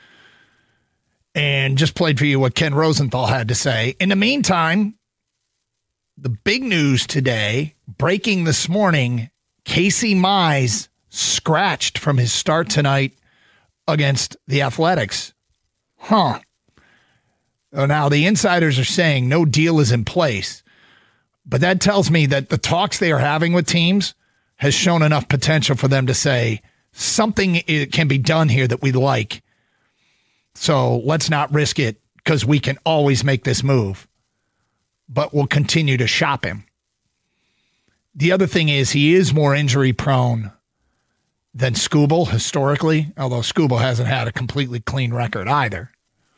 And just played for you what Ken Rosenthal had to say. In the meantime, the big news today, breaking this morning, Casey Mize scratched from his start tonight against the Athletics. Huh. Now, the insiders are saying no deal is in place, but that tells me that the talks they are having with teams has shown enough potential for them to say something can be done here that we like. So let's not risk it because we can always make this move, but we'll continue to shop him. The other thing is he is more injury prone than Scooble historically, although Scooble hasn't had a completely clean record either.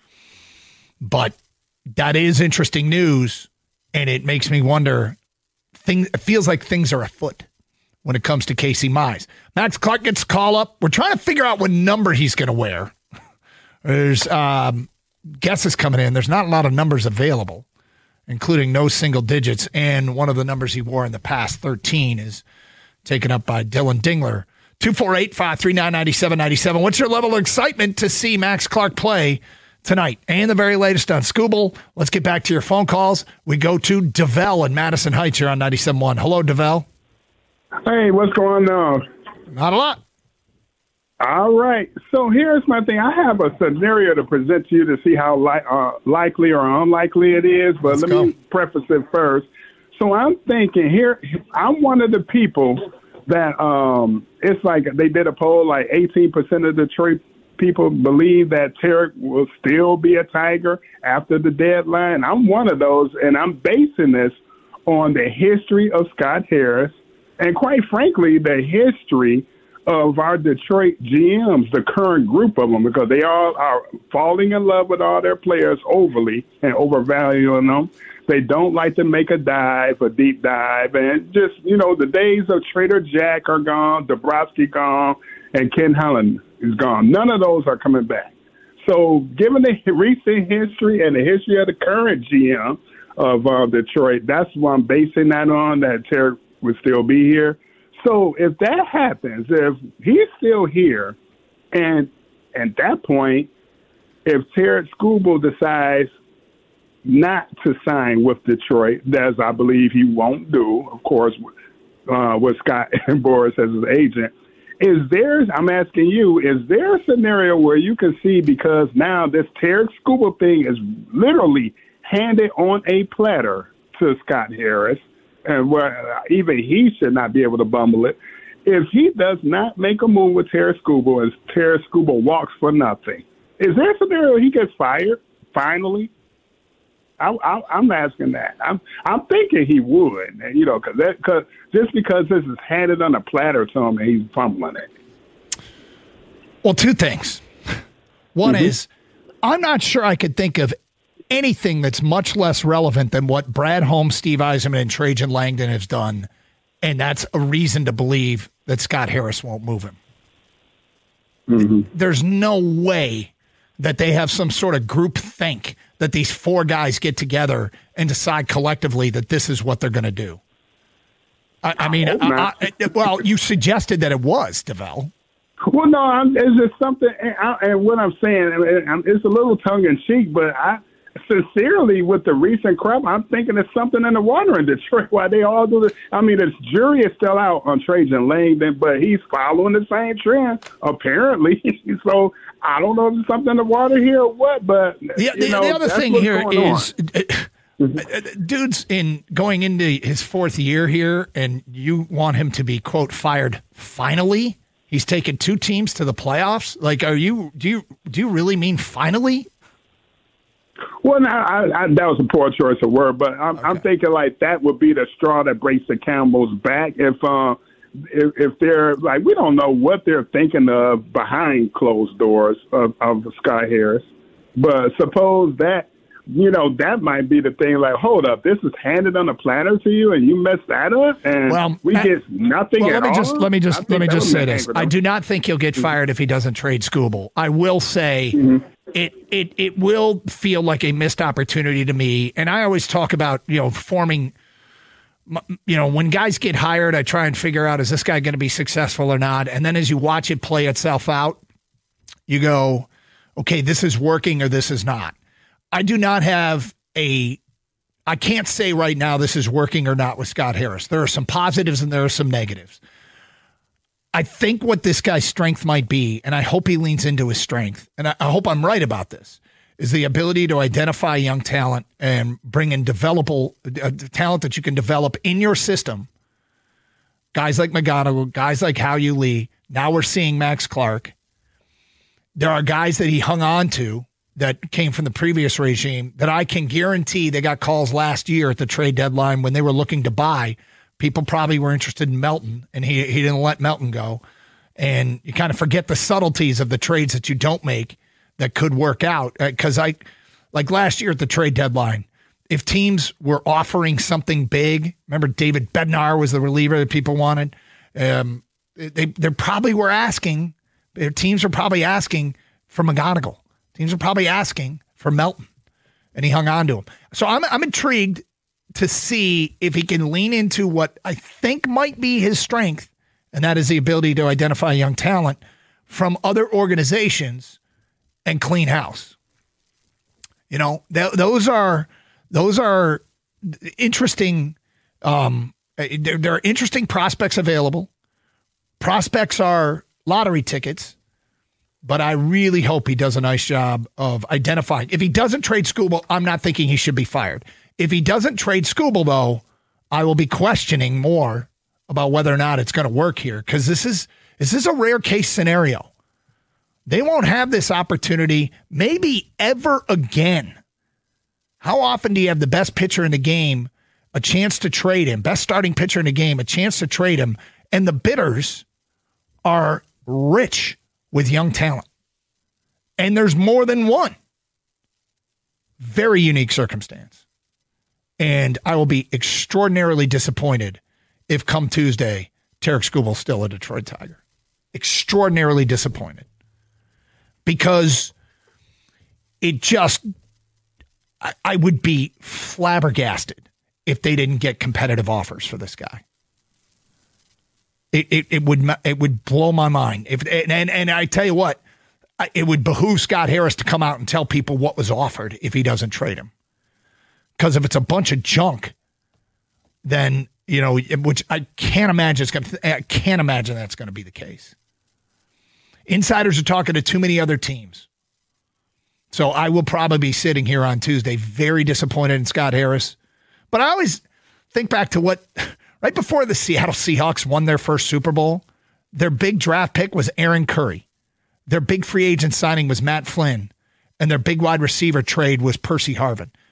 But that is interesting news, and it makes me wonder, thing, it feels like things are afoot when it comes to Casey Mize. Max Clark gets a call up. We're trying to figure out what number he's going to wear. There's um, guesses coming in. There's not a lot of numbers available, including no single digits, and one of the numbers he wore in the past, thirteen, is taken up by Dylan Dingler. two four eight, five three nine, nine seven nine seven. What's your level of excitement to see Max Clark play tonight? And the very latest on Scooble. Let's get back to your phone calls. We go to DeVell in Madison Heights here on ninety-seven point one. Hello, DeVell. Hey, what's going on? Not a lot. All right. So here's my thing. I have a scenario to present to you to see how li- uh, likely or unlikely it is, but Let's let go. me preface it first. So I'm thinking here, I'm one of the people that um, it's like they did a poll, like eighteen percent of Detroit people believe that Tarek will still be a Tiger after the deadline. I'm one of those, and I'm basing this on the history of Scott Harris and, quite frankly, the history of our Detroit G Ms, the current group of them, because they all are falling in love with all their players overly and overvaluing them. They don't like to make a dive, a deep dive, and just, you know, the days of Trader Jack are gone, Dabrowski gone, and Ken Holland is gone. None of those are coming back. So given the recent history and the history of the current G M of uh, Detroit, that's what I'm basing that on, that Tarek would still be here. So if that happens, if he's still here, and at that point, if Tarek Scooble decides not to sign with Detroit, as I believe he won't do, of course, uh, with Scott and Boris as his agent, is there, I'm asking you, is there a scenario where you can see, because now this Tarek Scooble thing is literally handed on a platter to Scott Harris, and where even he should not be able to bumble it. If he does not make a move with Tarek Scooble and Tarek Scooble walks for nothing, is there a scenario he gets fired finally? I, I, I'm asking that. I'm I'm thinking he would, you know, because because just because this is handed on a platter to him and he's fumbling it. Well, two things. One Mm-hmm. is I'm not sure I could think of anything that's much less relevant than what Brad Holmes, Steve Eisenman, and Trajan Langdon has done, and that's a reason to believe that Scott Harris won't move him. Mm-hmm. There's no way that they have some sort of group think that these four guys get together and decide collectively that this is what they're going to do. I, I mean, hope I, not. I, well, you suggested that it was, DeVell. Well, no, I'm, it's just something, and, I, and what I'm saying, and it's a little tongue in cheek, but I sincerely, with the recent crap, I'm thinking there's something in the water in Detroit. Why they all do this? I mean, the jury is still out on Trajan Langdon, but he's following the same trend apparently. So I don't know if there's something in the water here or what, but The, you the, know, the other that's thing what's here going is, on. uh, uh, dude's in going into his fourth year here, and you want him to be quote fired finally. He's taken two teams to the playoffs. Like, are you? Do you do you really mean finally? Well, no, I, I, that was a poor choice of word, but I'm, Okay. I'm thinking like that would be the straw that breaks the camel's back if, uh, if if they're like, we don't know what they're thinking of behind closed doors of, of Scott Harris, but suppose that, you know, that might be the thing. Like, hold up, this is handed on a platter to you, and you mess that up, and Well, we Matt- get nothing Well, at let me all. just let me I just think let me that just would say make this. anger I them. do not think he'll get fired if he doesn't trade Skubal. I will say it it it will feel like a missed opportunity to me. And I always talk about, you know, forming. You know, when guys get hired, I try and figure out, is this guy going to be successful or not? And then as you watch it play itself out, you go, okay, this is working or this is not. I do not have a, I can't say right now this is working or not with Scott Harris. There are some positives and there are some negatives. I think what this guy's strength might be, and I hope he leans into his strength, and I, I hope I'm right about this, is the ability to identify young talent and bring in developable uh, talent that you can develop in your system. Guys like McGonigal, guys like Hao-Yu Lee. Now we're seeing Max Clark. There are guys that he hung on to that came from the previous regime that I can guarantee they got calls last year at the trade deadline when they were looking to buy. People probably were interested in Melton, and he he didn't let Melton go. And you kind of forget the subtleties of the trades that you don't make that could work out. Because I, like last year at the trade deadline, if teams were offering something big, remember David Bednar was the reliever that people wanted. Um, they they probably were asking. Their teams were probably asking for McGonigal. Teams were probably asking for Melton, and he hung on to him. So I'm I'm intrigued to see if he can lean into what I think might be his strength, and that is the ability to identify young talent from other organizations and clean house. You know, th- those are those are interesting. Um, there, there are interesting prospects available. Prospects are lottery tickets. But I really hope he does a nice job of identifying. If he doesn't trade Skubal, I'm not thinking he should be fired. If he doesn't trade Skubal, though, I will be questioning more about whether or not it's going to work here, because this is this is a rare case scenario. They won't have this opportunity maybe ever again. How often do you have the best pitcher in the game, a chance to trade him, best starting pitcher in the game, a chance to trade him, and the bidders are rich with young talent? And there's more than one. Very unique circumstance. And I will be extraordinarily disappointed if come Tuesday, Tarek Skubal's still a Detroit Tiger. Extraordinarily disappointed. Because it just, I, I would be flabbergasted if they didn't get competitive offers for this guy. It, it it would it would blow my mind. If and and, and I tell you what, I, it would behoove Scott Harris to come out and tell people what was offered if he doesn't trade him. Because if it's a bunch of junk, then you know, which I can't imagine it's going. I can't imagine that's going to be the case. Insiders are talking to too many other teams, so I will probably be sitting here on Tuesday very disappointed in Scott Harris. But I always think back to what. Right before the Seattle Seahawks won their first Super Bowl, their big draft pick was Aaron Curry. Their big free agent signing was Matt Flynn. And their big wide receiver trade was Percy Harvin.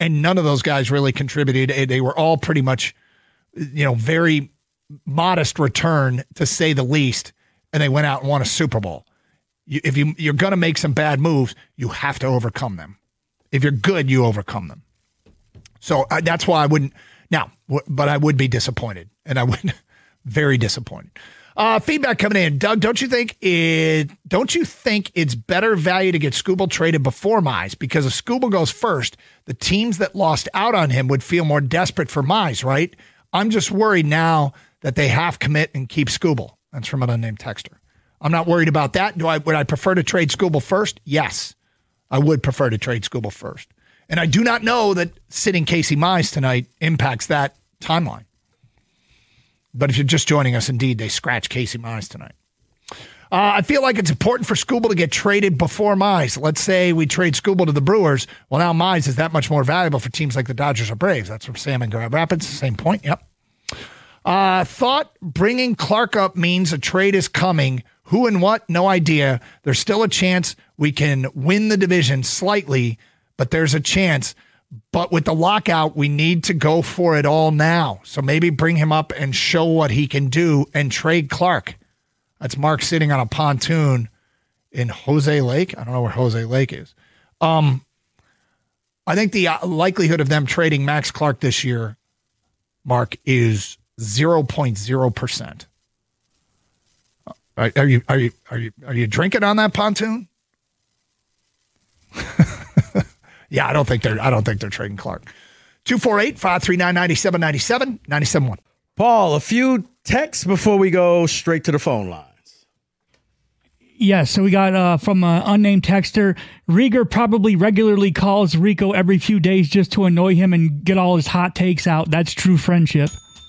and none of those guys really contributed. They were all pretty much, you know, very modest return, to say the least, and they went out and won a Super Bowl. You, if you, you're going to make some bad moves, you have to overcome them. If you're good, you overcome them. So uh, that's why I wouldn't now, w- but I would be disappointed, and I would very disappointed. Uh, feedback coming in, Doug. Don't you think it? Don't you think it's better value to get Skubal traded before Mize? Because if Skubal goes first, the teams that lost out on him would feel more desperate for Mize, right? I'm just worried now that they half commit and keep Skubal. That's from an unnamed texter. I'm not worried about that. Do I? Would I prefer to trade Skubal first? Yes, I would prefer to trade Skubal first. And I do not know that sitting Casey Mize tonight impacts that timeline. But if you're just joining us, indeed, they scratch Casey Mize tonight. Uh, I feel like it's important for Skubal to get traded before Mize. Let's say we trade Skubal to the Brewers. Well, now Mize is that much more valuable for teams like the Dodgers or Braves. That's from Sam in Grand Rapids. Same point. Yep. Uh, thought bringing Clark up means a trade is coming. Who and what? No idea. There's still a chance we can win the division slightly, but there's a chance. But with the lockout, we need to go for it all now. So maybe bring him up and show what he can do and trade Clark. That's Mark sitting on a pontoon in Jose Lake. I don't know where Jose Lake is. Um, I think the likelihood of them trading Max Clark this year, Mark, is zero point zero percent. Are, are you are you are you are you drinking on that pontoon? Yeah, I don't think they're I don't think they're trading Clark. two four eight, five three nine, nine seven nine seven, nine seven one. Paul, a few texts before we go straight to the phone lines. Yes, so we got uh, from an unnamed texter, Rieger probably regularly calls Rico every few days just to annoy him and get all his hot takes out. That's true friendship.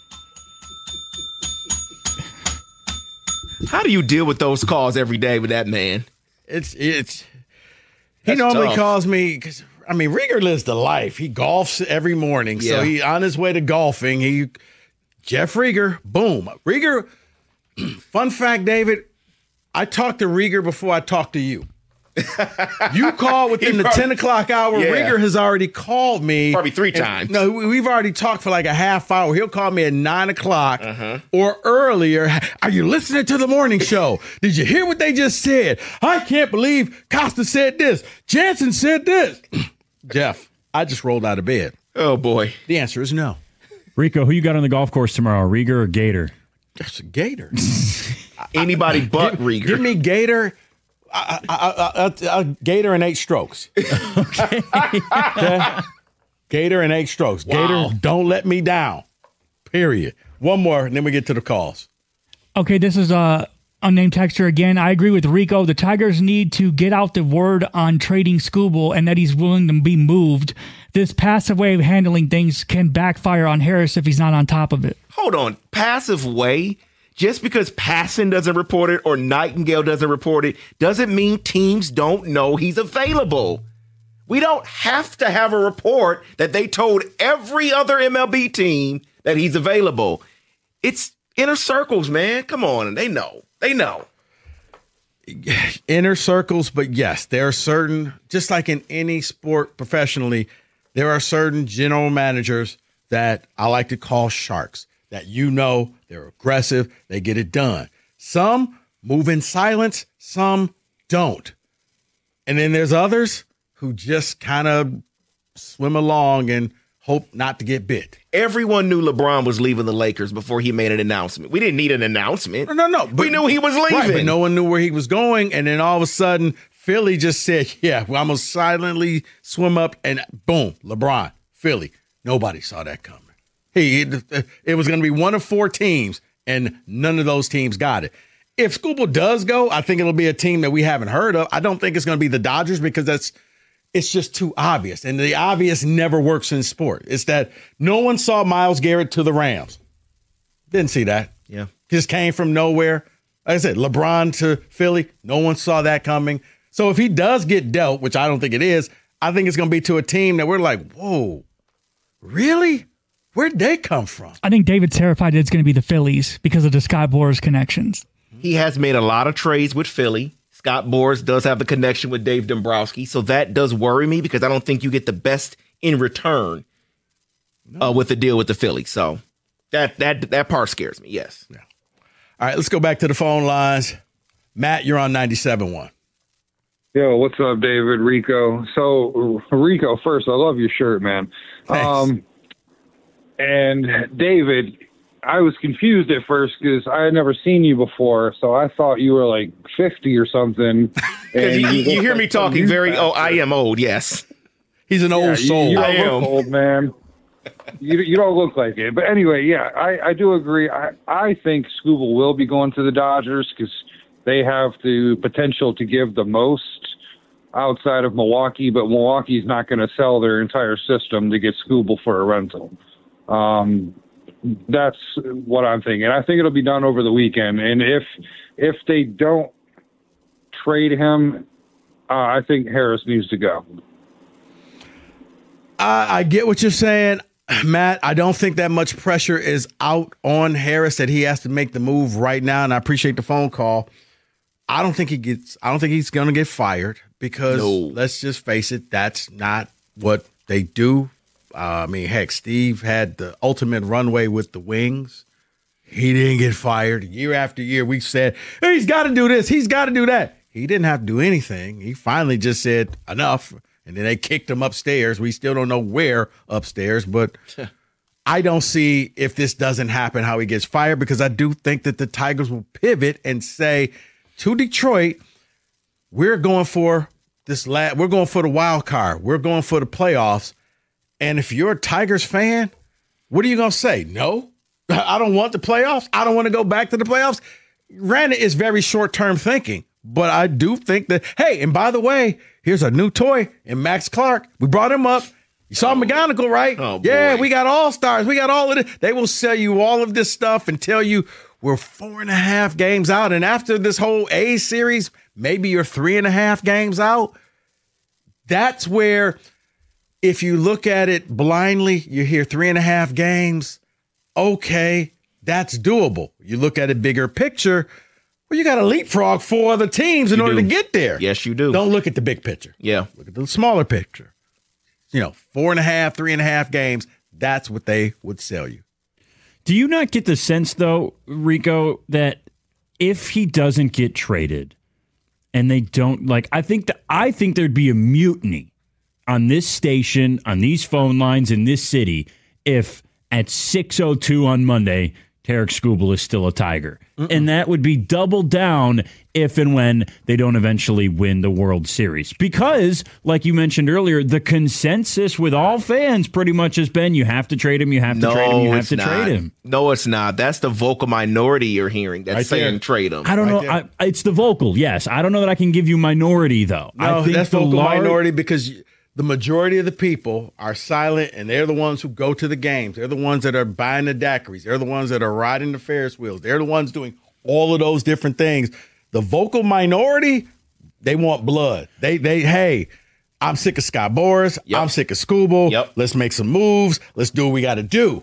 How do you deal with those calls every day with that man? It's it's. He That's normally tough. calls me because I mean Rieger lives the life. He golfs every morning, so Yeah. he on his way to golfing. He Jeff Rieger, boom, Rieger. Fun fact, David, I talked to Rieger before I talked to you. You call within He the probably- ten o'clock hour. Yeah. Rieger has already called me Probably three And- times. No, we- we've already talked for like a half hour. He'll call me at nine o'clock Uh-huh. or earlier. Are you listening to the morning show? Did you hear what they just said? I can't believe Costa said this. Jansen said this. Jeff, I just rolled out of bed. Oh, boy. The answer is no. Rico, who you got on the golf course tomorrow, Rieger or Gator? That's a Gator. Anybody but give, Rieger. Give me Gator. I, I, I, I, I, Gator and eight strokes. Okay. Okay? Gator and eight strokes. Wow. Gator, don't let me down. Period. One more, and then we get to the calls. Okay, this is a unnamed texter again. I agree with Rico. The Tigers need to get out the word on trading Skubal and that he's willing to be moved. This passive way of handling things can backfire on Harris if he's not on top of it. Hold on. Passive way? Just because Passan doesn't report it or Nightingale doesn't report it doesn't mean teams don't know he's available. We don't have to have a report that they told every other M L B team that he's available. It's inner circles, man. Come on. They know. They know. Inner circles, but yes, there are certain, just like in any sport professionally, there are certain general managers that I like to call sharks, that you know they're aggressive, they get it done. Some move in silence, some don't. And then there's others who just kind of swim along and hope not to get bit. Everyone knew LeBron was leaving the Lakers before he made an announcement. We didn't need an announcement. No, no, no. We knew he was leaving. Right, but no one knew where he was going. And then all of a sudden, Philly just said, yeah, well, I'm going to silently swim up and boom, LeBron, Philly. Nobody saw that coming. He, it, it was going to be one of four teams, and none of those teams got it. If Skubal does go, I think it'll be a team that we haven't heard of. I don't think it's going to be the Dodgers because that's it's just too obvious. And the obvious never works in sport. It's that no one saw Myles Garrett to the Rams. Didn't see that. Yeah. Just came from nowhere. Like I said, LeBron to Philly, no one saw that coming. So if he does get dealt, which I don't think it is, I think it's going to be to a team that we're like, whoa, really? Where'd they come from? I think David's terrified that it's going to be the Phillies because of the Scott Boras connections. He has made a lot of trades with Philly. Scott Boras does have the connection with Dave Dombrowski, so that does worry me because I don't think you get the best in return uh, with the deal with the Phillies. So that that that part scares me. Yes. Yeah. All right, let's go back to the phone lines. Matt, you're on ninety-seven point one. Yo, what's up, David, Rico? So, Rico, first, I love your shirt, man. Thanks. Um, and David, I was confused at first because I had never seen you before, so I thought you were like fifty or something. Because you, you hear me talking very, oh, I am old, yes. He's an old yeah, soul. You, you I don't look am. old, man. You, you don't look like it. But anyway, yeah, I, I do agree. I, I think Skubal will be going to the Dodgers because they have the potential to give the most outside of Milwaukee, but Milwaukee's not going to sell their entire system to get Skubal for a rental. Um, that's what I'm thinking. I think it'll be done over the weekend. And if if they don't trade him, uh, I think Harris needs to go. I, I get what you're saying, Matt. I don't think that much pressure is out on Harris that he has to make the move right now, and I appreciate the phone call. I don't think he gets. I don't think he's going to get fired because No. let's just face it, that's not what they do. Uh, I mean, heck, Steve had the ultimate runway with the Wings. He didn't get fired. Year after year, we said, hey, he's got to do this. He's got to do that. He didn't have to do anything. He finally just said enough, and then they kicked him upstairs. We still don't know where upstairs, but I don't see if this doesn't happen how he gets fired because I do think that the Tigers will pivot and say to Detroit, we're going for this la- we're going for the wild card. We're going for the playoffs. And if you're a Tigers fan, what are you going to say? No, I don't want the playoffs. I don't want to go back to the playoffs. Granted, it's very short-term thinking, but I do think that, hey, and by the way, here's a new toy in Max Clark. We brought him up. You saw McGonigal, right? Oh, yeah, boy. we got all-stars. We got all of it. They will sell you all of this stuff and tell you we're four and a half games out. And after this whole A series, maybe you're three and a half games out. That's where, if you look at it blindly, you hear three and a half games. Okay, that's doable. You look at a bigger picture, well, you got to leapfrog four other teams in You order do. to get there. Yes, you do. Don't look at the big picture. Yeah. Look at the smaller picture. You know, four and a half, three and a half games. That's what they would sell you. Do you not get the sense, though, Rico, that if he doesn't get traded and they don't, like, I think that I think there'd be a mutiny on this station, on these phone lines in this city, if at six oh two on Monday, Tarek Skubal is still a Tiger. Mm-mm. And that would be double down if and when they don't eventually win the World Series. Because, like you mentioned earlier, the consensus with all fans pretty much has been you have to trade him, you have to No, trade him, you have it's to not. trade him. No, it's not. That's the vocal minority you're hearing that's Right saying there. trade him. I don't Right know. I, it's the vocal, yes. I don't know that I can give you minority, though. No, I think that's the vocal lar- minority because you- the majority of the people are silent, and they're the ones who go to the games. They're the ones that are buying the daiquiris. They're the ones that are riding the Ferris wheels. They're the ones doing all of those different things. The vocal minority, they want blood. They, they, hey, I'm sick of Scott Boras. Yep. I'm sick of Skubal. Yep. Let's make some moves. Let's do what we got to do.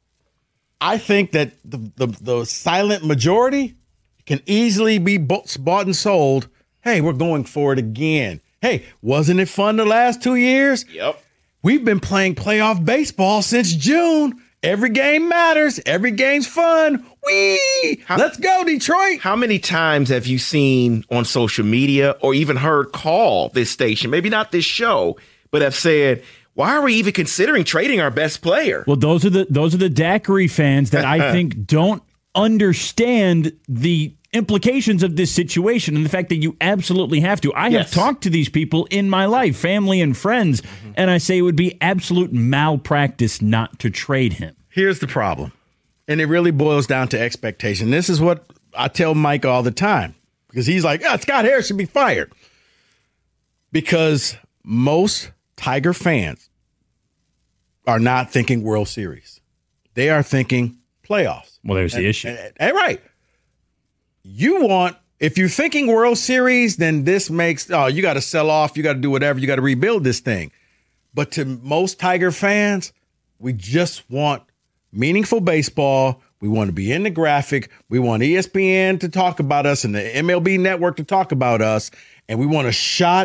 I think that the, the the silent majority can easily be bought bought and sold. Hey, we're going for it again. Hey, wasn't it fun the last two years? Yep. We've been playing playoff baseball since June. Every game matters. Every game's fun. Whee! Let's go, Detroit. How many times have you seen on social media or even heard call this station, maybe not this show, but have said, why are we even considering trading our best player? Well, those are the those are the daiquiri fans that I think don't understand the implications of this situation and the fact that you absolutely have to. I Yes. have talked to these people in my life, family and friends, Mm-hmm. and I say it would be absolute malpractice not to trade him. Here's the problem, and it really boils down to expectation. This is what I tell Mike all the time because he's like, oh, Scott Harris should be fired because most Tiger fans are not thinking World Series. They are thinking playoffs. Well, there's the And- issue. and- and right. You want, if you're thinking World Series, then this makes, oh, you got to sell off. You got to do whatever. You got to rebuild this thing. But to most Tiger fans, we just want meaningful baseball. We want to be in the graphic. We want E S P N to talk about us and the M L B network to talk about us. And we want a shot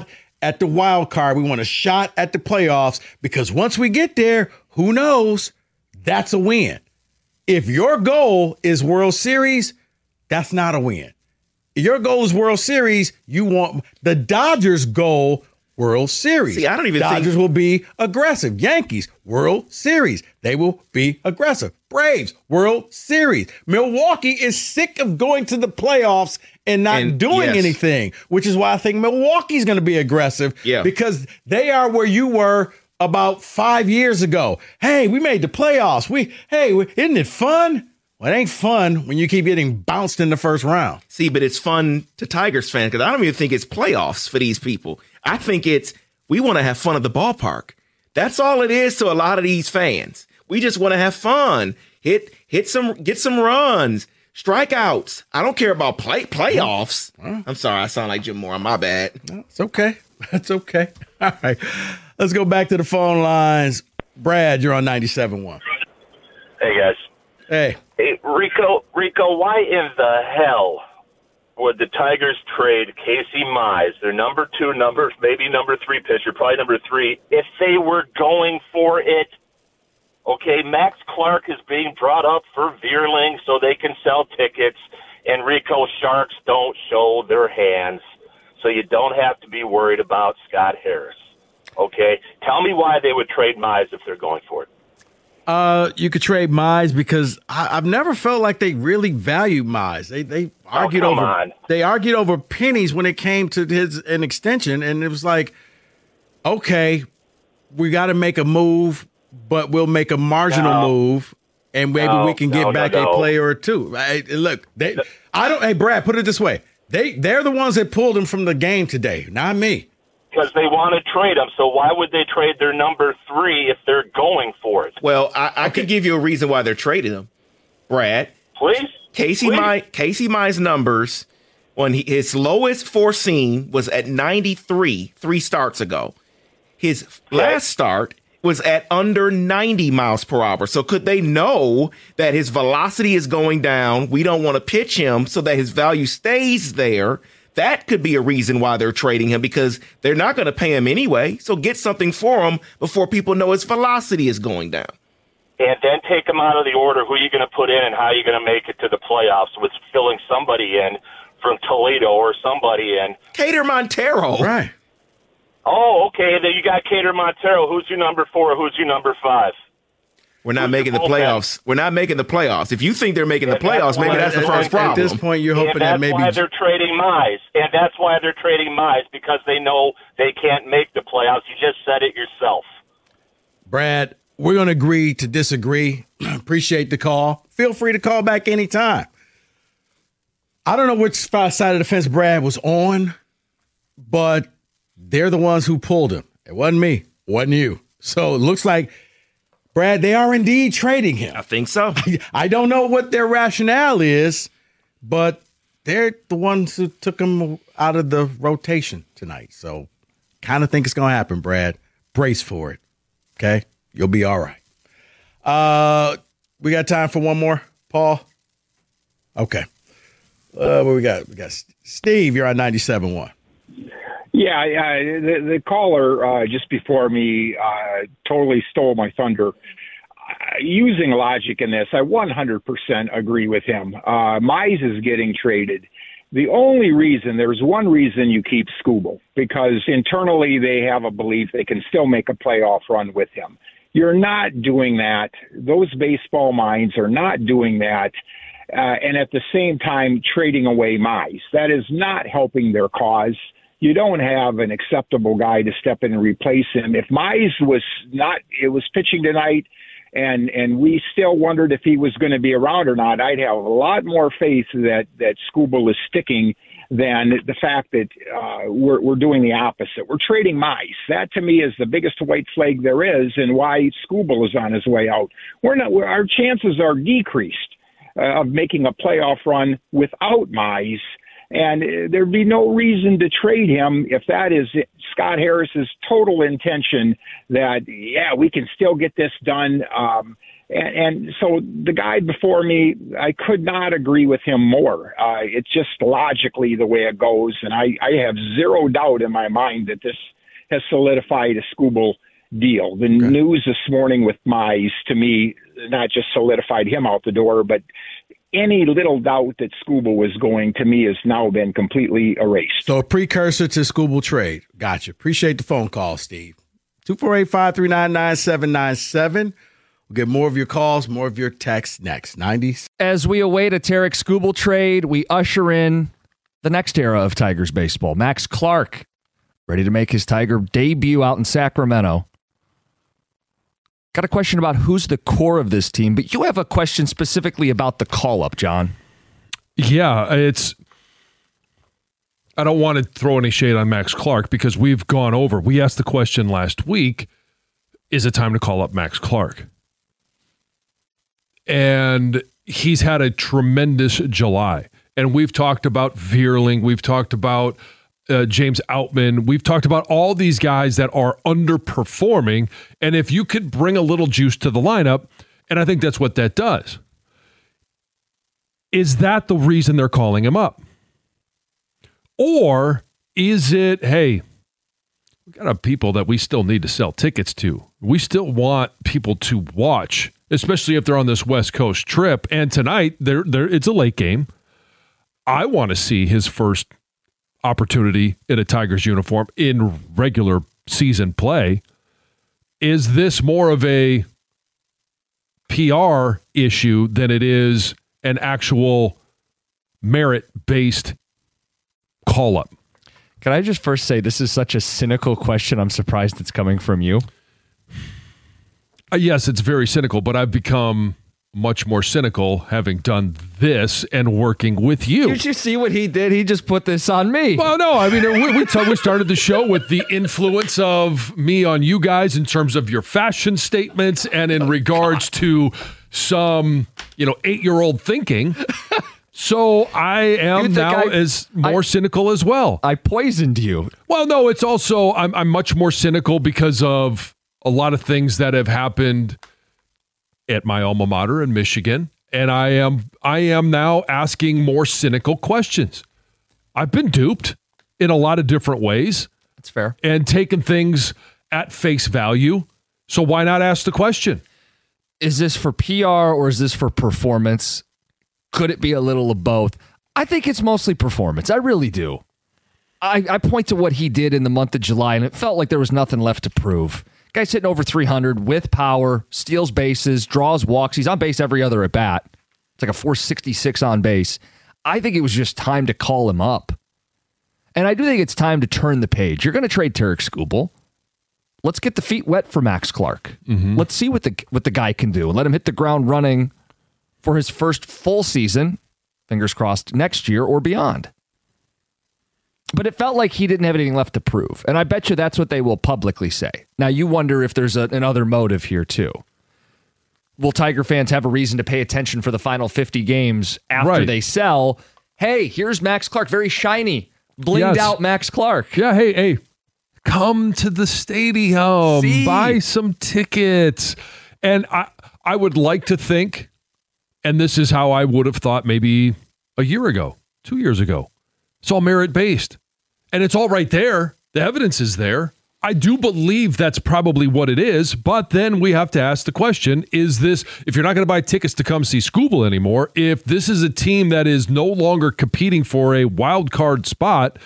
at the wild card. We want a shot at the playoffs because once we get there, who knows? That's a win. If your goal is World Series, that's not a win. If your goal is World Series, you want the Dodgers' goal World Series. See, I don't even Dodgers think will be aggressive. Yankees, World Series. They will be aggressive. Braves, World Series. Milwaukee is sick of going to the playoffs and not And, doing yes. anything, which is why I think Milwaukee's going to be aggressive Yeah. because they are where you were about five years ago. Hey, we made the playoffs. We, hey, isn't it fun? Well, it ain't fun when you keep getting bounced in the first round. See, but it's fun to Tigers fans because I don't even think it's playoffs for these people. I think it's we want to have fun at the ballpark. That's all it is to a lot of these fans. We just want to have fun. Hit hit some get some runs, strikeouts. I don't care about play playoffs. I'm sorry, I sound like Jim Moore. My bad. It's okay. That's okay. All right. Let's go back to the phone lines. Brad, you're on ninety-seven point one. Hey, guys. Hey. Hey, Rico, Rico, why in the hell would the Tigers trade Casey Mize, their number two, number maybe number three pitcher, probably number three, if they were going for it? Okay, Max Clark is being brought up for Veerling so they can sell tickets, and Rico, Sharks don't show their hands, so you don't have to be worried about Scott Harris. Okay? Tell me why they would trade Mize if they're going for it. Uh, you could trade Mize because I, I've never felt like they really value Mize. They they argued come over on. they argued over pennies when it came to his an extension, and it was like, okay, we got to make a move, but we'll make a marginal No. move, and maybe No, we can no, get no, back no. a player or two. Right? Look, they I don't. Hey, Brad, put it this way: they they're the ones that pulled him from the game today, not me. Because they want to trade him, so why would they trade their number three if they're going for it? Well, I, I could give you a reason why they're trading him, Brad. Please? Casey Please. My Casey Mize numbers when he, his lowest foreseen was at ninety-three three starts ago. His last start was at under ninety miles per hour. So could they know that his velocity is going down? We don't want to pitch him so that his value stays there. That could be a reason why they're trading him because they're not going to pay him anyway. So get something for him before people know his velocity is going down. And then take him out of the order. Who are you going to put in and how are you going to make it to the playoffs with filling somebody in from Toledo or somebody in? Cater Montero. Right. Oh, okay. Then you got Cater Montero. Who's your number four? Who's your number five? We're not Who's making the your bullpen? playoffs. We're not making the playoffs. If you think they're making the Yeah, that's playoffs, maybe why- that's the at- first at problem. At this point, you're hoping and that that's maybe why they're trading Mize. And that's why they're trading Mize, because they know they can't make the playoffs. You just said it yourself. Brad, we're going to agree to disagree. Appreciate the call. Feel free to call back anytime. I don't know which side of the fence Brad was on, but they're the ones who pulled him. It wasn't me. It wasn't you. So it looks like, Brad, they are indeed trading him. I think so. I don't know what their rationale is, but they're the ones who took him out of the rotation tonight. So kind of think it's going to happen, Brad. Brace for it. Okay? You'll be all right. Uh, we got time for one more, Paul? Okay. Uh, what we got? We got Steve, you're on ninety-seven point one. Yeah, uh, the, the caller uh, just before me uh, totally stole my thunder. Uh, using logic in this, I one hundred percent agree with him. Uh, Mize is getting traded. The only reason, there's one reason you keep Skubal, because internally they have a belief they can still make a playoff run with him. You're not doing that. Those baseball minds are not doing that. Uh, and at the same time, trading away Mize. That is not helping their cause. You don't have an acceptable guy to step in and replace him. If Mize was not, it was pitching tonight, and and we still wondered if he was going to be around or not, I'd have a lot more faith that that Skubal is sticking than the fact that uh, we're we're doing the opposite. We're trading Mize. That to me is the biggest white flag there is, and why Skubal is on his way out. We're not. We're, our chances are decreased uh, of making a playoff run without Mize. And there'd be no reason to trade him if that is Scott Harris's total intention that, yeah, we can still get this done. Um, and, and so the guy before me, I could not agree with him more. Uh, it's just logically the way it goes. And I, I have zero doubt in my mind that this has solidified a Skubal deal. The okay. news this morning with Mize, to me, not just solidified him out the door, but any little doubt that Skubal was going, to me, has now been completely erased. So a precursor to Skubal trade. Gotcha. Appreciate the phone call, Steve. two four eight, five three nine, nine seven nine seven. We'll get more of your calls, more of your texts next. nineties. As we await a Tarik Skubal trade, we usher in the next era of Tigers baseball. Max Clark, ready to make his Tiger debut out in Sacramento. Got a question about who's the core of this team, but you have a question specifically about the call-up, John. Yeah, it's... I don't want to throw any shade on Max Clark because we've gone over. We asked the question last week, is it time to call up Max Clark? And he's had a tremendous July. And we've talked about Vierling. We've talked about uh, James Outman. We've talked about all these guys that are underperforming. And if you could bring a little juice to the lineup, and I think that's what that does, is that the reason they're calling him up? Or is it, hey, we got a people that we still need to sell tickets to. We still want people to watch, especially if they're on this West Coast trip. And tonight, they're, they're, it's a late game. I want to see his first opportunity in a Tigers uniform in regular season play. Is this more of a P R issue than it is an actual merit-based call-up? Can I just first say this is such a cynical question. I'm surprised it's coming from you. Uh, yes, it's very cynical, but I've become much more cynical having done this and working with you. Did you see what he did? He just put this on me. Well, no, I mean, we, we, t- we started the show with the influence of me on you guys in terms of your fashion statements and in oh, regards God. to some, you know, eight-year-old thinking. So I am now I, as more I, cynical as well. I poisoned you. Well, no, it's also, I'm, I'm much more cynical because of a lot of things that have happened at my alma mater in Michigan, and I am I am now asking more cynical questions. I've been duped in a lot of different ways. That's fair. And taken things at face value. So why not ask the question? Is this for P R or is this for performance? Could it be a little of both? I think it's mostly performance. I really do. I, I point to what he did in the month of July, and it felt like there was nothing left to prove. Guy's hitting over three hundred with power, steals bases, draws walks. He's on base every other at bat. It's like a four sixty-six on base. I think it was just time to call him up. And I do think it's time to turn the page. You're going to trade Tarik Skubal. Let's get the feet wet for Max Clark. Mm-hmm. Let's see what the what the guy can do and let him hit the ground running for his first full season, fingers crossed, next year or beyond. But it felt like he didn't have anything left to prove. And I bet you that's what they will publicly say. Now, you wonder if there's a, another motive here, too. Will Tiger fans have a reason to pay attention for the final fifty games after right. they sell? Hey, here's Max Clark, very shiny, blinged yes. out Max Clark. Yeah, hey, hey, come to the stadium, See? buy some tickets. And I, I would like to think, and this is how I would have thought maybe a year ago, two years ago. It's all merit-based. And it's all right there. The evidence is there. I do believe that's probably what it is, but then we have to ask the question, is this, if you're not going to buy tickets to come see Skubal anymore, if this is a team that is no longer competing for a wild card spot,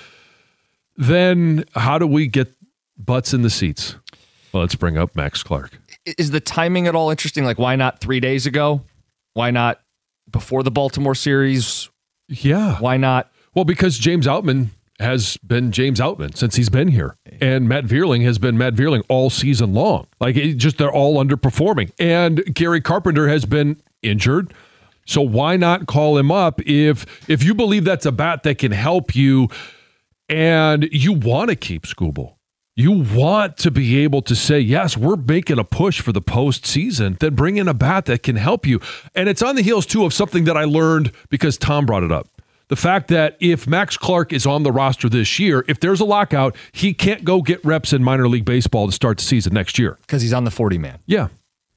then how do we get butts in the seats? Well, let's bring up Max Clark. Is the timing at all interesting? Like, why not three days ago? Why not before the Baltimore series? Yeah. Why not? Well, because James Outman has been James Outman since he's been here. And Matt Vierling has been Matt Vierling all season long. Like, it just they're all underperforming. And Gary Carpenter has been injured. So why not call him up if if you believe that's a bat that can help you and you want to keep Skubal? You want to be able to say, yes, we're making a push for the postseason, then bring in a bat that can help you. And it's on the heels, too, of something that I learned because Tom brought it up. The fact that if Max Clark is on the roster this year, if there's a lockout, he can't go get reps in minor league baseball to start the season next year. Because he's on the forty-man. Yeah.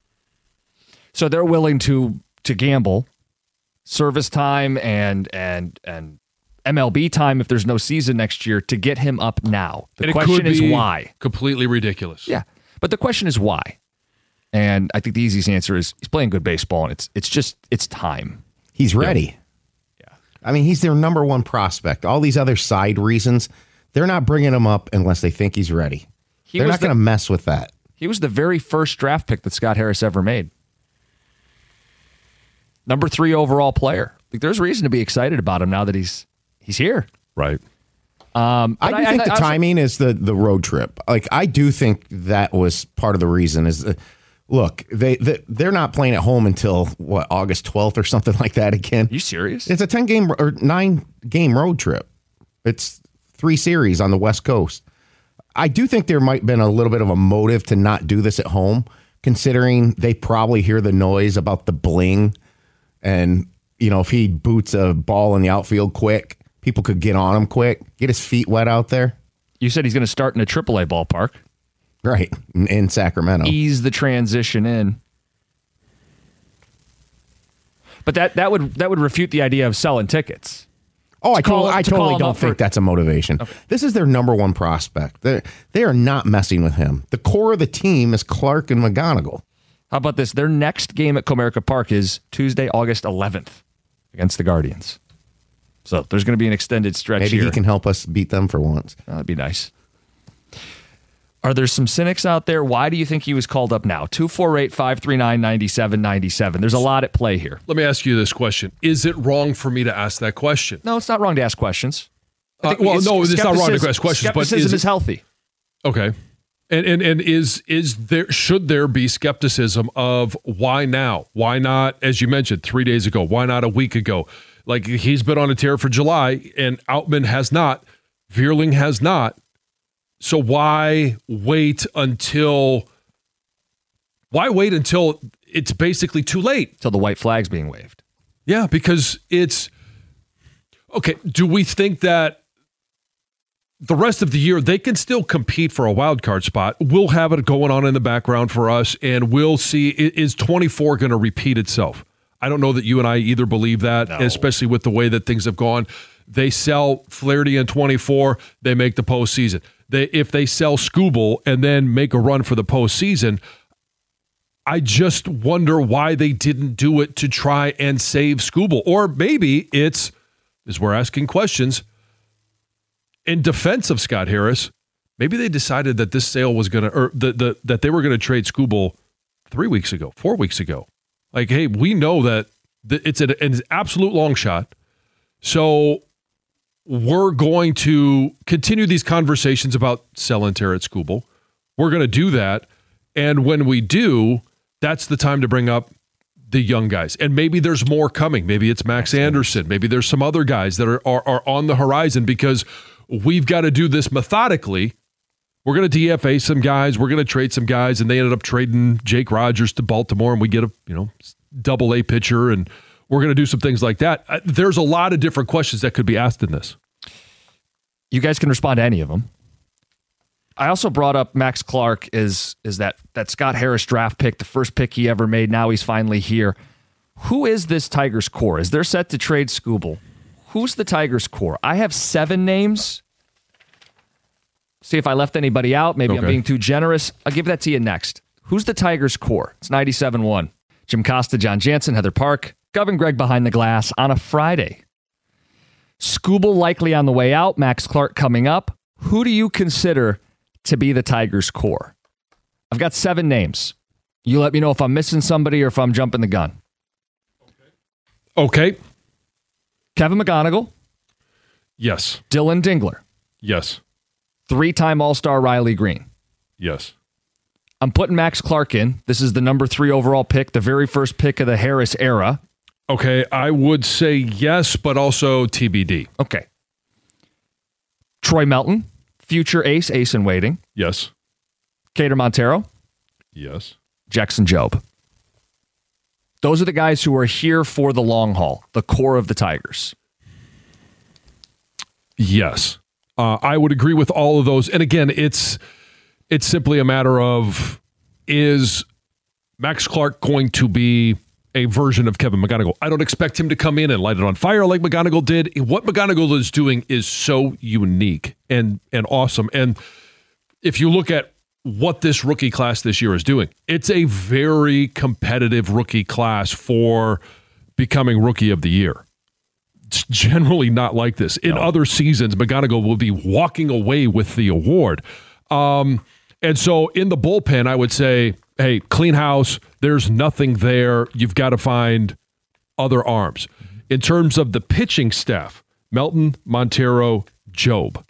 So they're willing to to gamble service time and and and M L B time if there's no season next year to get him up now. The And question is why. Completely ridiculous. Yeah. But the question is why. And I think the easiest answer is he's playing good baseball, and it's it's just it's time. He's ready. Yeah. I mean, he's their number one prospect. All these other side reasons, they're not bringing him up unless they think he's ready. He they're was not going to the- mess with that. He was the very first draft pick that Scott Harris ever made. Number three overall player. Like, there's reason to be excited about him now that he's he's here. Right. Um, I but do think I, the I, timing is the the road trip. Like, I do think that was part of the reason. Is uh, look, they, they they're not playing at home until what, August twelfth or something like that again. You serious? It's a ten game or nine game road trip. It's three series on the West Coast. I do think there might have been a little bit of a motive to not do this at home, considering they probably hear the noise about the bling. And, you know, if he boots a ball in the outfield quick, people could get on him quick, get his feet wet out there. You said he's going to start in a triple A ballpark. Right, in, in Sacramento. Ease the transition in. But that, that would that would refute the idea of selling tickets. Oh, I, To call- totally, I to call totally him don't up think for- that's a motivation. Okay. This is their number one prospect. They're, they are not messing with him. The core of the team is Clark and McGonigal. How about this? Their next game at Comerica Park is Tuesday, August eleventh against the Guardians. So there's going to be an extended stretch Maybe here. he can help us beat them for once. Oh, that'd be nice. Are there some cynics out there? Why do you think he was called up now? two four eight, five three nine, nine seven nine seven. There's a lot at play here. Let me ask you this question. Is it wrong for me to ask that question? No, it's not wrong to ask questions. I Uh, think well, it's- no, it's not wrong to skepticism- ask questions, but skepticism is, is healthy. Okay. And and and is is there should there be skepticism of why now? Why not, as you mentioned, three days ago? Why not a week ago? Like, he's been on a tear for July, and Outman has not. Vierling has not. So why wait until why wait until it's basically too late? Till the white flag's being waved. Yeah, because it's okay. Do we think that the rest of the year they can still compete for a wild card spot? We'll have it going on in the background for us, and we'll see. Is twenty-four going to repeat itself? I don't know that you and I either believe that, No. especially with the way that things have gone. They sell Flaherty in twenty-four, they make the postseason. They, if they sell Skubal and then make a run for the postseason, I just wonder why they didn't do it to try and save Skubal. Or maybe it's, as we're asking questions, in defense of Scott Harris, maybe they decided that this sale was going to, or the, the, that they were going to trade Skubal three weeks ago, four weeks ago. Like, hey, we know that th- it's an, an absolute long shot. So we're going to continue these conversations about sell and tear at Skubal. We're going to do that. And when we do, that's the time to bring up the young guys. And maybe there's more coming. Maybe it's Max Anderson. Maybe there's some other guys that are, are, are on the horizon, because we've got to do this methodically. We're going to D F A some guys. We're going to trade some guys. And they ended up trading Jake Rogers to Baltimore, and we get a, you know, double A pitcher, and we're going to do some things like that. Uh, There's a lot of different questions that could be asked in this. You guys can respond to any of them. I also brought up Max Clark is is that that Scott Harris draft pick, the first pick he ever made. Now he's finally here. Who is this Tigers core? Is they're set to trade Skubal? Who's the Tigers core? I have seven names. See if I left anybody out. Maybe I'm Okay. being too generous. I'll give that to you next. Who's the Tigers core? It's ninety-seven point one. Jim Costa, John Jansen, Heather Park, Govin Greg behind the glass on a Friday. Skubal likely on the way out. Max Clark coming up. Who do you consider to be the Tigers core? I've got seven names. You let me know if I'm missing somebody or if I'm jumping the gun. Okay. Kevin McGonigal. Yes. Dylan Dingler. Yes. Three-time All-Star Riley Green. Yes. I'm putting Max Clark in. This is the number three overall pick, the very first pick of the Harris era. Okay. I would say yes, but also T B D. Okay. Troy Melton, future ace, ace in waiting. Yes. Cater Montero. Yes. Jackson Jobe. Those are the guys who are here for the long haul, the core of the Tigers. Yes. Uh, I would agree with all of those. And again, it's it's simply a matter of, is Max Clark going to be a version of Kevin McGonigal. I don't expect him to come in and light it on fire like McGonigal did. What McGonigal is doing is so unique and and awesome. And if you look at what this rookie class this year is doing, it's a very competitive rookie class for becoming rookie of the year. It's generally not like this. In no. other seasons, McGonigal will be walking away with the award. Um, and so in the bullpen, I would say, hey, clean house. There's nothing there. You've got to find other arms. In terms of the pitching staff, Melton, Montero, Job.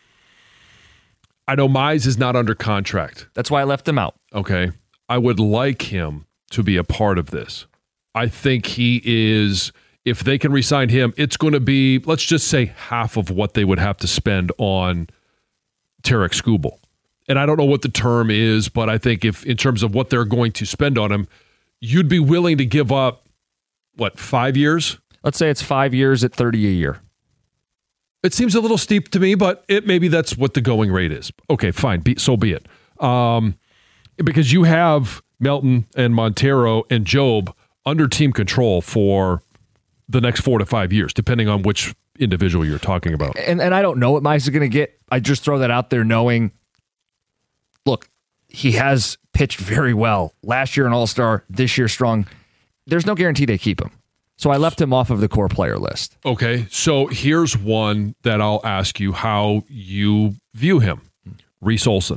I know Mize is not under contract. That's why I left him out. Okay. I would like him to be a part of this. I think he is, if they can re-sign him, it's going to be, let's just say, half of what they would have to spend on Tarek Skubal. And I don't know what the term is, but I think if in terms of what they're going to spend on him, you'd be willing to give up, what, five years? Let's say it's five years at thirty a year. It seems a little steep to me, but it maybe that's what the going rate is. Okay, fine. Be, so be it. Um, because you have Melton and Montero and Job under team control for the next four to five years, depending on which individual you're talking about. And and I don't know what Mize is going to get. I just throw that out there knowing, look, he has pitched very well. Last year an all-star, this year strong. There's no guarantee they keep him. So I left him off of the core player list. Okay, so here's one that I'll ask you how you view him. Reese Olson.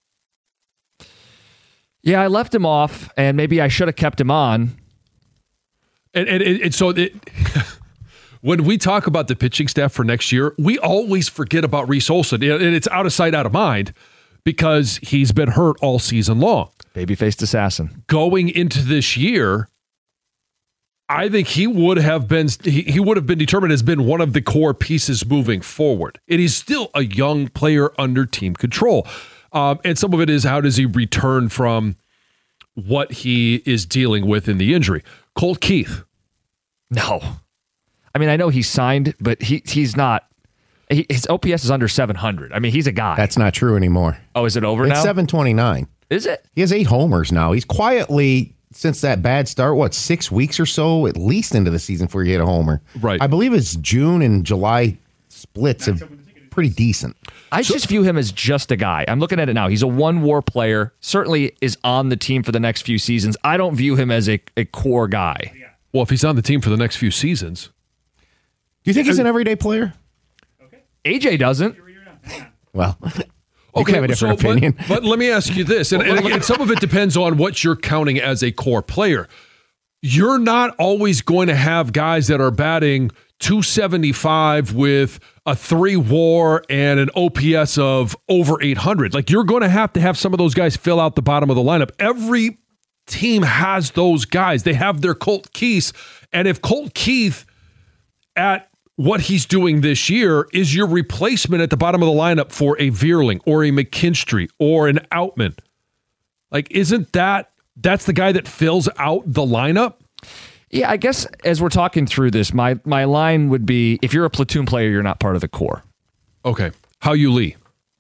Yeah, I left him off, and maybe I should have kept him on. And, and, and so it, when we talk about the pitching staff for next year, we always forget about Reese Olson. And it's out of sight, out of mind because he's been hurt all season long. Baby-faced assassin. Going into this year, I think he would have been he, he would have been determined as been one of the core pieces moving forward. And he's still a young player under team control. Um, and some of it is how does he return from what he is dealing with in the injury. Colt Keith. No. I mean, I know he's signed, but he he's not. He, his O P S is under seven hundred. I mean, he's a guy. That's not true anymore. Oh, is it over it's now? It's seven twenty-nine. Is it? He has eight homers now. He's quietly, since that bad start, what, six weeks or so, at least into the season before he hit a homer. Right. I believe his June and July splits are pretty decent. I so, just view him as just a guy. I'm looking at it now. He's a one-war player, certainly is on the team for the next few seasons. I don't view him as a, a core guy. Well, if he's on the team for the next few seasons. Do you think he's an everyday player? Okay. A J doesn't. Well, you okay, can have a different so, opinion. But, but let me ask you this, and, and, and some of it depends on what you're counting as a core player. You're not always going to have guys that are batting two seventy-five with a three WAR and an O P S of over eight hundred. Like, you're going to have to have some of those guys fill out the bottom of the lineup. Every team has those guys. They have their Colt Keith, and if Colt Keith at what he's doing this year is your replacement at the bottom of the lineup for a Vierling or a McKinstry or an Outman, like, isn't that that's the guy that fills out the lineup? Yeah, I guess as we're talking through this, my my line would be, if you're a platoon player, you're not part of the core. Okay. Hao-Yu Lee.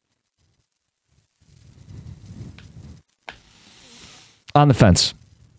On the fence.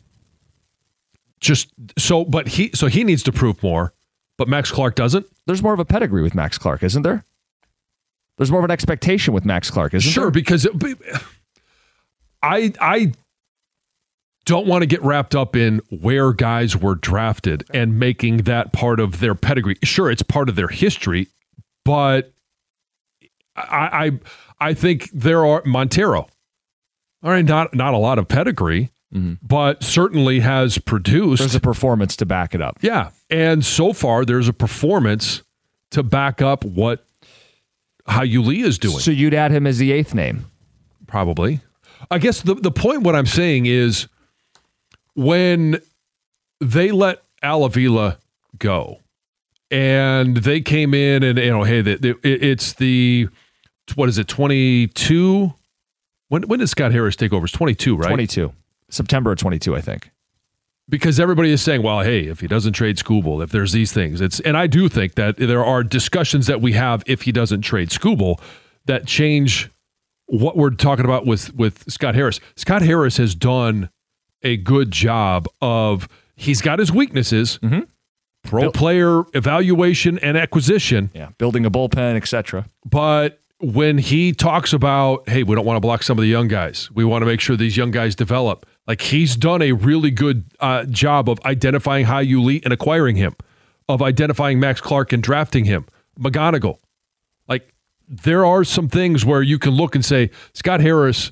Just so, but he so he needs to prove more, but Max Clark doesn't? There's more of a pedigree with Max Clark, isn't there? There's more of an expectation with Max Clark, isn't sure, there? Sure, because it, I I don't want to get wrapped up in where guys were drafted and making that part of their pedigree. Sure, it's part of their history, but I I, I think there are Montero. All right, not not a lot of pedigree, mm-hmm. but certainly has produced. There's a performance to back it up. Yeah, and so far there's a performance to back up what Hao-Yu Lee is doing. So you'd add him as the eighth name? Probably. I guess the, the point what I'm saying is when they let Al Avila go and they came in and, you know, hey, the, the, it's the, what is it, twenty-two? When when did Scott Harris take over? It's twenty-two, right? twenty-two. September of twenty-two, I think. Because everybody is saying, well, hey, if he doesn't trade Skubal, if there's these things, it's and I do think that there are discussions that we have if he doesn't trade Skubal that change what we're talking about with, with Scott Harris. Scott Harris has done a good job of He's got his weaknesses. Mm-hmm. Pro Built- player evaluation and acquisition. Yeah, building a bullpen, et cetera. But when he talks about, hey, we don't want to block some of the young guys. We want to make sure these young guys develop. Like, he's done a really good uh, job of identifying High-U Lee and acquiring him, of identifying Max Clark and drafting him. McGonigal. Like, there are some things where you can look and say, Scott Harris,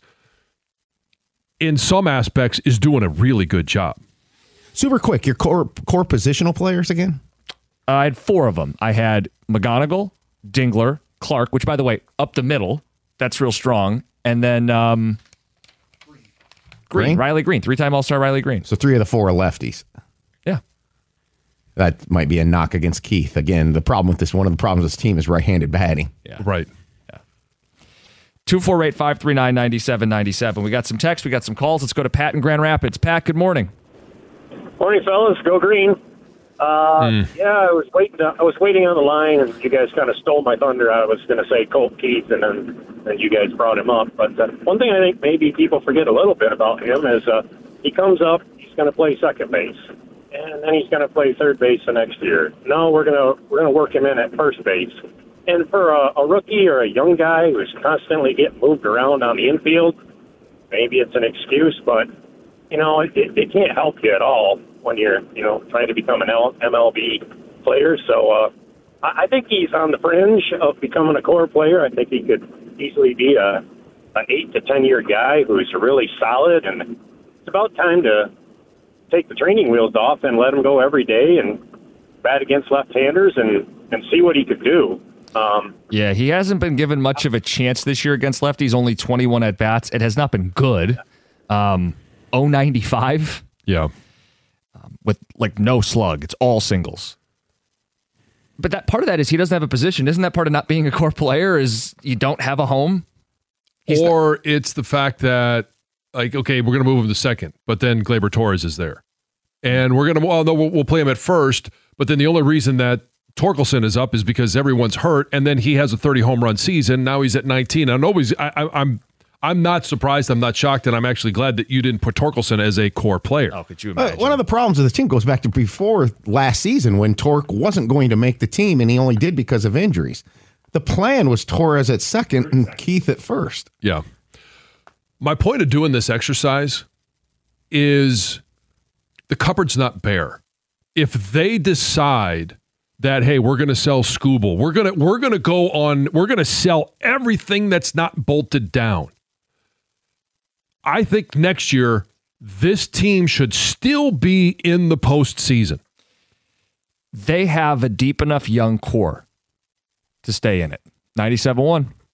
in some aspects, is doing a really good job. Super quick, your core core positional players again? Uh, I had four of them. I had McGonigal, Dingler, Clark, which, by the way, up the middle, that's real strong. And then um, Green, Green? Riley Green, three-time All-Star Riley Green. So three of the four are lefties. Yeah. That might be a knock against Keith. Again, the problem with this, one of the problems with this team is right-handed batting. Yeah. Right. Yeah. two four eight, five three nine, nine seven nine seven. We got some texts. We got some calls. Let's go to Pat in Grand Rapids. Pat, good morning. Morning, fellas. Go Green. Uh, Mm. Yeah, I was waiting. I was waiting on the line, and you guys kind of stole my thunder. I was going to say Colt Keith, and then and you guys brought him up. But uh, one thing I think maybe people forget a little bit about him is uh, he comes up, he's going to play second base, and then he's going to play third base the next year. No, we're going to we're going to work him in at first base. And for a, a rookie or a young guy who's constantly getting moved around on the infield, maybe it's an excuse, but you know it, it, it can't help you at all when you're, you know, trying to become an M L B player. So uh, I I think he's on the fringe of becoming a core player. I think he could easily be a an eight to ten year guy who's really solid, and it's about time to take the training wheels off and let him go every day and bat against left-handers and, and see what he could do. Um, Yeah, he hasn't been given much of a chance this year against lefties, only twenty-one at-bats. It has not been good. Um, oh ninety-five. Yeah. With like no slug. It's all singles. But that part of that is he doesn't have a position. Isn't that part of not being a core player is you don't have a home? He's or not- it's the fact that, like, okay, we're going to move him to second, but then Gleyber Torres is there. And we're going to, well, no, we'll, we'll play him at first, but then the only reason that Torkelson is up is because everyone's hurt, and then he has a thirty home run season. Now he's at nineteen. I know he's, I, I, I'm I'm not surprised. I'm not shocked, and I'm actually glad that you didn't put Torkelson as a core player. Oh, could you Uh, one of the problems with this team goes back to before last season when Torque wasn't going to make the team, and he only did because of injuries. The plan was Torres at second and Keith at first. Yeah. My point of doing this exercise is the cupboard's not bare. If they decide that, hey, we're going to sell Skubal, we're going to we're going to go on, we're going to sell everything that's not bolted down. I think next year this team should still be in the postseason. They have a deep enough young core to stay in it. ninety-seven point one.